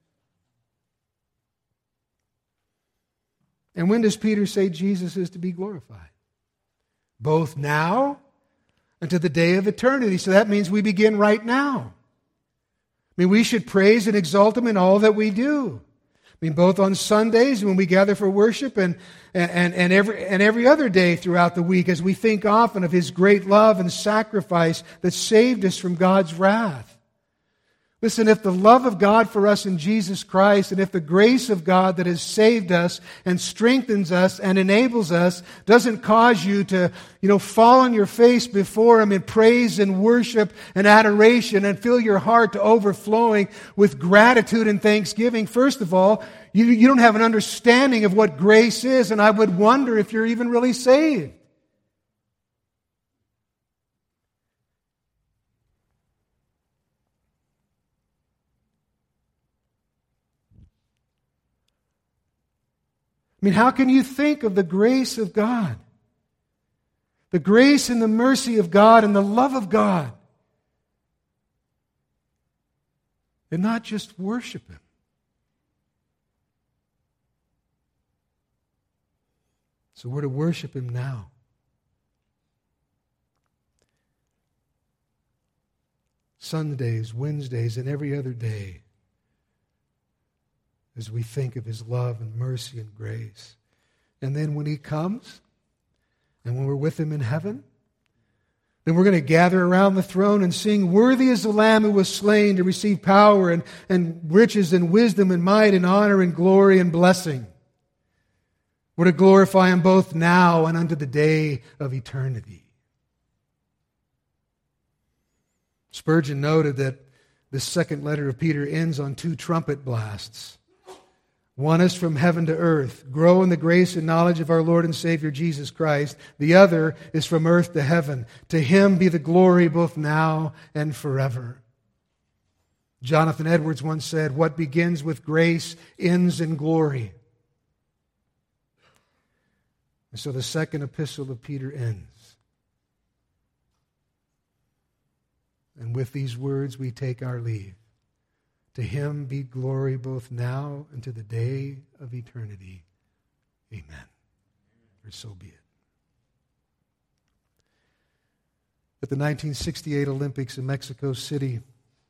S3: And when does Peter say Jesus is to be glorified? Both now and to the day of eternity. So that means we begin right now. I mean, we should praise and exalt Him in all that we do. I mean, both on Sundays when we gather for worship and, and, and, every, and every other day throughout the week as we think often of His great love and sacrifice that saved us from God's wrath. Listen, if the love of God for us in Jesus Christ and if the grace of God that has saved us and strengthens us and enables us doesn't cause you to, you know, fall on your face before Him in praise and worship and adoration and fill your heart to overflowing with gratitude and thanksgiving, first of all, you, you don't have an understanding of what grace is, and I would wonder if you're even really saved. I mean, how can you think of the grace of God? The grace and the mercy of God and the love of God and not just worship Him? So we're to worship Him now. Sundays, Wednesdays, and every other day, as we think of His love and mercy and grace. And then when He comes, and when we're with Him in heaven, Then we're going to gather around the throne and sing, "Worthy is the Lamb who was slain to receive power and, and riches and wisdom and might and honor and glory and blessing." We're to glorify Him both now and unto the day of eternity. Spurgeon noted that this second letter of Peter ends on two trumpet blasts. One is from heaven to earth, grow in the grace and knowledge of our Lord and Savior Jesus Christ. The other is from earth to heaven. To Him be the glory both now and forever. Jonathan Edwards once said, "What begins with grace ends in glory." And so the second epistle of Peter ends. And with these words we take our leave. To Him be glory both now and to the day of eternity. Amen. Or so be it. At the nineteen sixty-eight Olympics in Mexico City,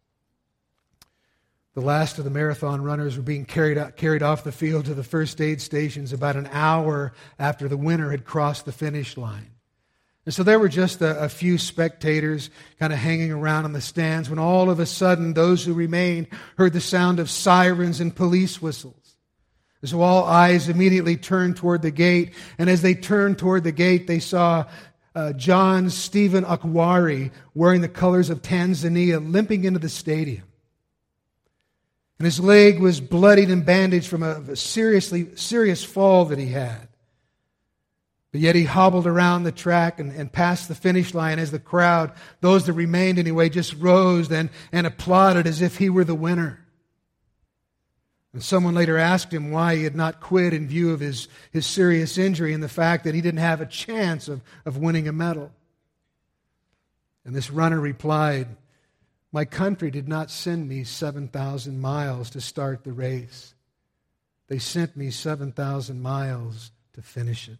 S3: the last of the marathon runners were being carried out, carried off the field to the first aid stations about an hour after the winner had crossed the finish line. And so there were just a, a few spectators kind of hanging around in the stands when all of a sudden those who remained heard the sound of sirens and police whistles. And so all eyes immediately turned toward the gate. And as they turned toward the gate, they saw uh, John Stephen Akwari wearing the colors of Tanzania limping into the stadium. And his leg was bloodied and bandaged from a, a seriously serious fall that he had. But yet he hobbled around the track and, and past the finish line as the crowd, those that remained anyway, just rose and, and applauded as if he were the winner. And someone later asked him why he had not quit in view of his, his serious injury and the fact that he didn't have a chance of, of winning a medal. And this runner replied, "My country did not send me seven thousand miles to start the race. They sent me seven thousand miles to finish it."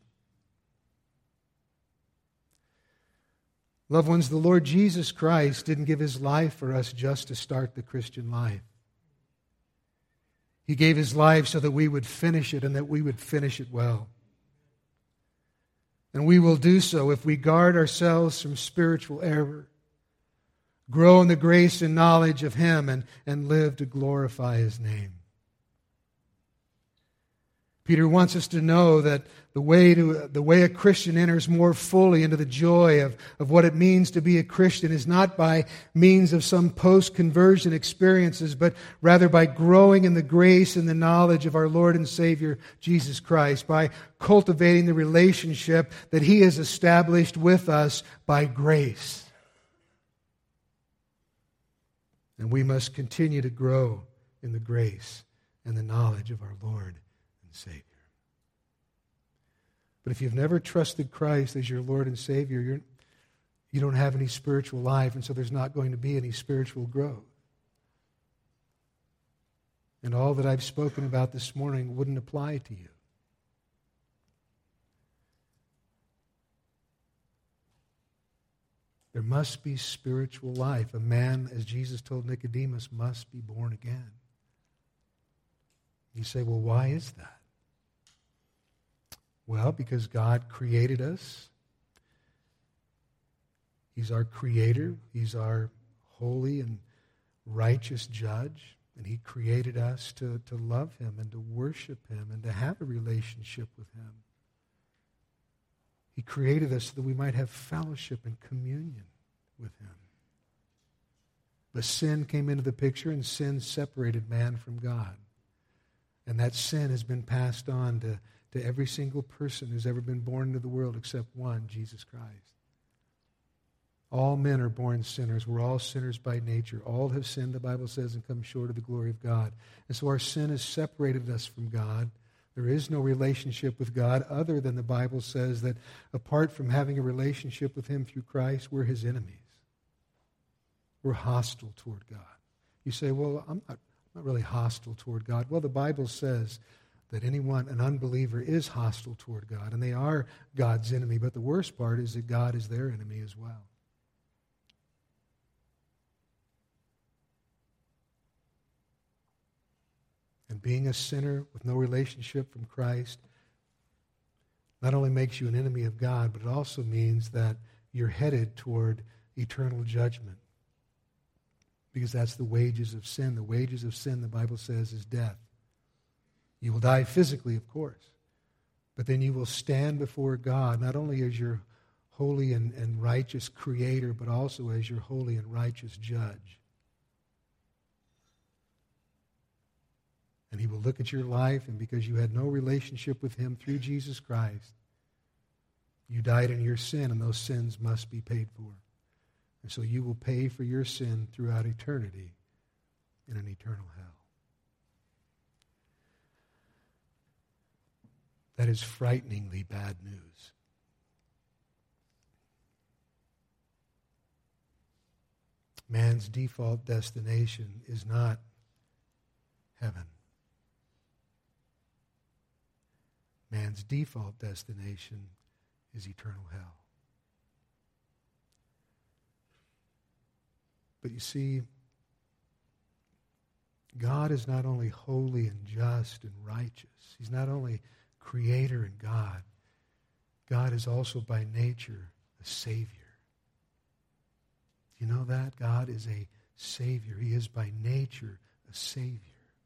S3: Loved ones, the Lord Jesus Christ didn't give His life for us just to start the Christian life. He gave His life so that we would finish it and that we would finish it well. And we will do so if we guard ourselves from spiritual error, grow in the grace and knowledge of Him, and, and live to glorify His name. Peter wants us to know that the way to the way a Christian enters more fully into the joy of, of what it means to be a Christian is not by means of some post-conversion experiences, but rather by growing in the grace and the knowledge of our Lord and Savior, Jesus Christ, by cultivating the relationship that He has established with us by grace. And we must continue to grow in the grace and the knowledge of our Lord and Savior. But if you've never trusted Christ as your Lord and Savior, you're, you don't have any spiritual life, and so there's not going to be any spiritual growth. And all that I've spoken about this morning wouldn't apply to you. There must be spiritual life. A man, as Jesus told Nicodemus, must be born again. You say, well, why is that? Well, because God created us. He's our creator. He's our holy and righteous judge. And He created us to, to love Him and to worship Him and to have a relationship with Him. He created us so that we might have fellowship and communion with Him. But sin came into the picture, and sin separated man from God. And that sin has been passed on to to every single person who's ever been born into the world except one, Jesus Christ. All men are born sinners. We're all sinners by nature. All have sinned, the Bible says, and come short of the glory of God. And so our sin has separated us from God. There is no relationship with God other than the Bible says that apart from having a relationship with Him through Christ, we're His enemies. We're hostile toward God. You say, well, I'm not, I'm not really hostile toward God. Well, the Bible says that anyone, an unbeliever, is hostile toward God, and they are God's enemy. But the worst part is that God is their enemy as well. And being a sinner with no relationship from Christ not only makes you an enemy of God, but it also means that you're headed toward eternal judgment. Because that's the wages of sin. The wages of sin, the Bible says, is death. You will die physically, of course. But then you will stand before God, not only as your holy and, and righteous creator, but also as your holy and righteous judge. And he will look at your life, and because you had no relationship with him through Jesus Christ, you died in your sin, and those sins must be paid for. And so you will pay for your sin throughout eternity in an eternal hell. That is frighteningly bad news. Man's default destination is not heaven. Man's default destination is eternal hell. But you see, God is not only holy and just and righteous. He's not only creator and God. God is also by nature a Savior. Do you know that? God is a Savior. He is by nature a Savior.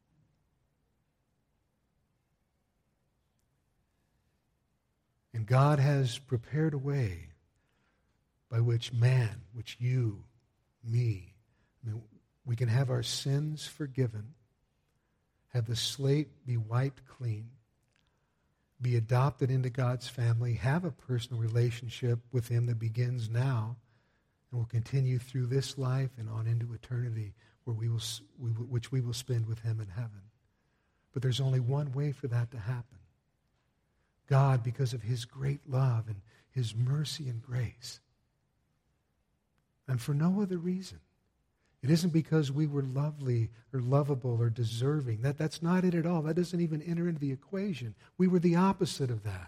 S3: And God has prepared a way by which man, which you, me, I mean, we can have our sins forgiven, have the slate be wiped clean, be adopted into God's family, have a personal relationship with him that begins now and will continue through this life and on into eternity, where we will, we will, which we will spend with him in heaven. But there's only one way for that to happen. God, because of his great love and his mercy and grace, and for no other reason. It isn't because we were lovely or lovable or deserving. That, that's not it at all. That doesn't even enter into the equation. We were the opposite of that.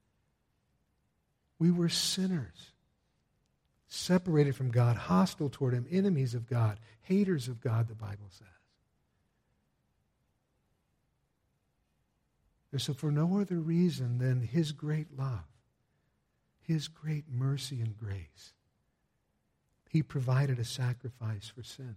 S3: We were sinners, separated from God, hostile toward him, enemies of God, haters of God, the Bible says. And so for no other reason than his great love, his great mercy and grace, he provided a sacrifice for sin.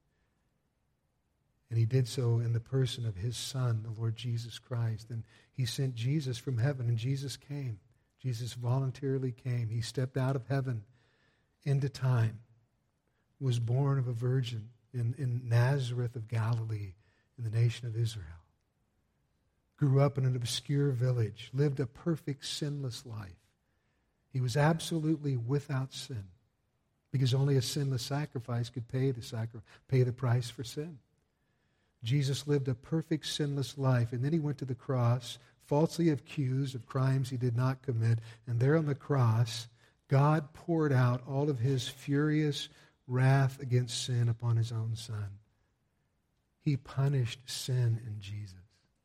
S3: And he did so in the person of his Son, the Lord Jesus Christ. And he sent Jesus from heaven, and Jesus came. Jesus voluntarily came. He stepped out of heaven into time, was born of a virgin in, in Nazareth of Galilee in the nation of Israel. Grew up in an obscure village, lived a perfect sinless life. He was absolutely without sin, because only a sinless sacrifice could pay the sacri- pay the price for sin. Jesus lived a perfect sinless life, and then he went to the cross, falsely accused of crimes he did not commit, and there on the cross, God poured out all of his furious wrath against sin upon his own Son. He punished sin in Jesus.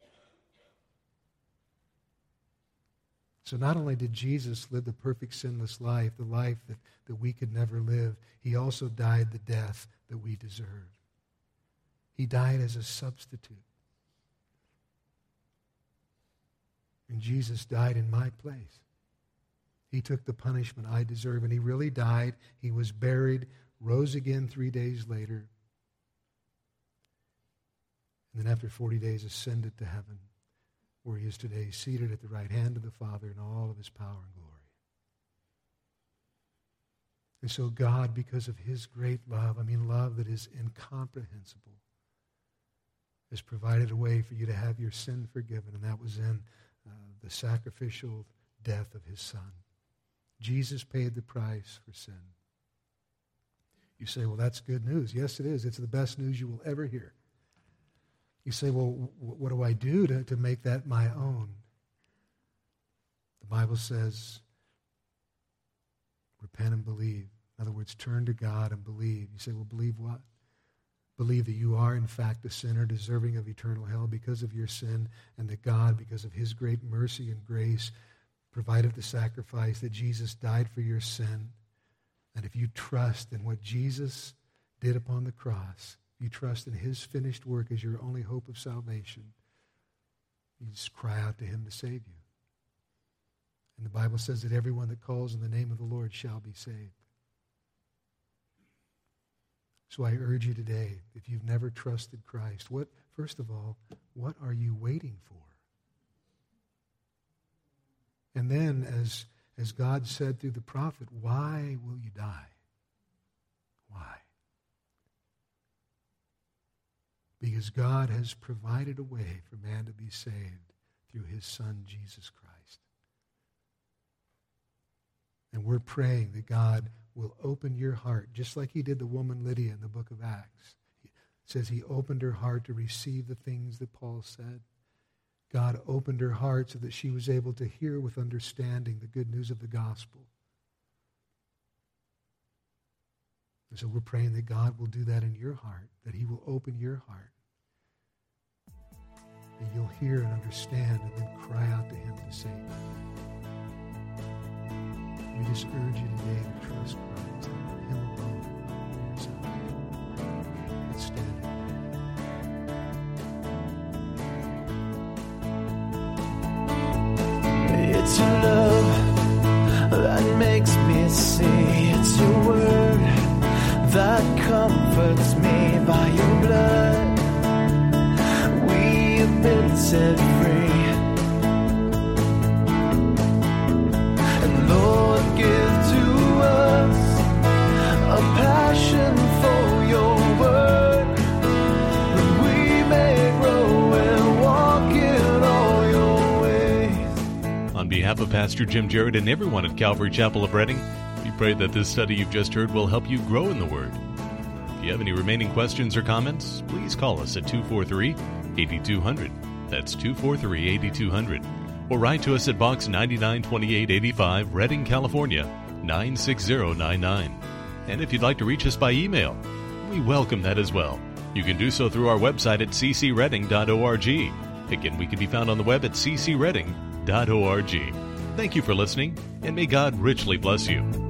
S3: So not only did Jesus live the perfect sinless life, the life that, that we could never live, he also died the death that we deserved. He died as a substitute. And Jesus died in my place. He took the punishment I deserve, and he really died. He was buried, rose again three days later, and then after forty days ascended to heaven, where he is today, seated at the right hand of the Father in all of his power and glory. And so God, because of his great love, I mean love that is incomprehensible, has provided a way for you to have your sin forgiven, and that was in uh, the sacrificial death of his Son. Jesus paid the price for sin. You say, well, that's good news. Yes, it is. It's the best news you will ever hear. You say, well, what do I do to, to make that my own? The Bible says, repent and believe. In other words, turn to God and believe. You say, well, believe what? Believe that you are, in fact, a sinner deserving of eternal hell because of your sin, and that God, because of his great mercy and grace, provided the sacrifice, that Jesus died for your sin. And if you trust in what Jesus did upon the cross, you trust in his finished work as your only hope of salvation, you just cry out to him to save you. And the Bible says that everyone that calls in the name of the Lord shall be saved. So I urge you today, if you've never trusted Christ, what, first of all, what are you waiting for? And then, as, as God said through the prophet, why will you die? Why? Because God has provided a way for man to be saved through his Son, Jesus Christ. And we're praying that God will open your heart, just like he did the woman Lydia in the book of Acts. It says he opened her heart to receive the things that Paul said. God opened her heart so that she was able to hear with understanding the good news of the gospel. And so we're praying that God will do that in your heart, that he will open your heart. And you'll hear and understand and then cry out to him to save you. We just urge you today to trust Christ and him alone for your salvation. Let's stand.
S1: It's your love that makes me see. It's your word that comforts me. By your blood we have been set free. And Lord, give to us a passion for your word, that we may grow and walk in all your ways.
S2: On behalf of Pastor Jim Jarrett and everyone at Calvary Chapel of Redding, we pray that this study you've just heard will help you grow in the Word. If you have any remaining questions or comments, please call us at two four three, eight two zero zero. That's two four three, eight two zero zero. Or write to us at Box ninety-nine twenty-eight eighty-five, Redding, California, nine six zero nine nine. And if you'd like to reach us by email, we welcome that as well. You can do so through our website at c c redding dot org. Again, we can be found on the web at c c redding dot org. Thank you for listening, and may God richly bless you.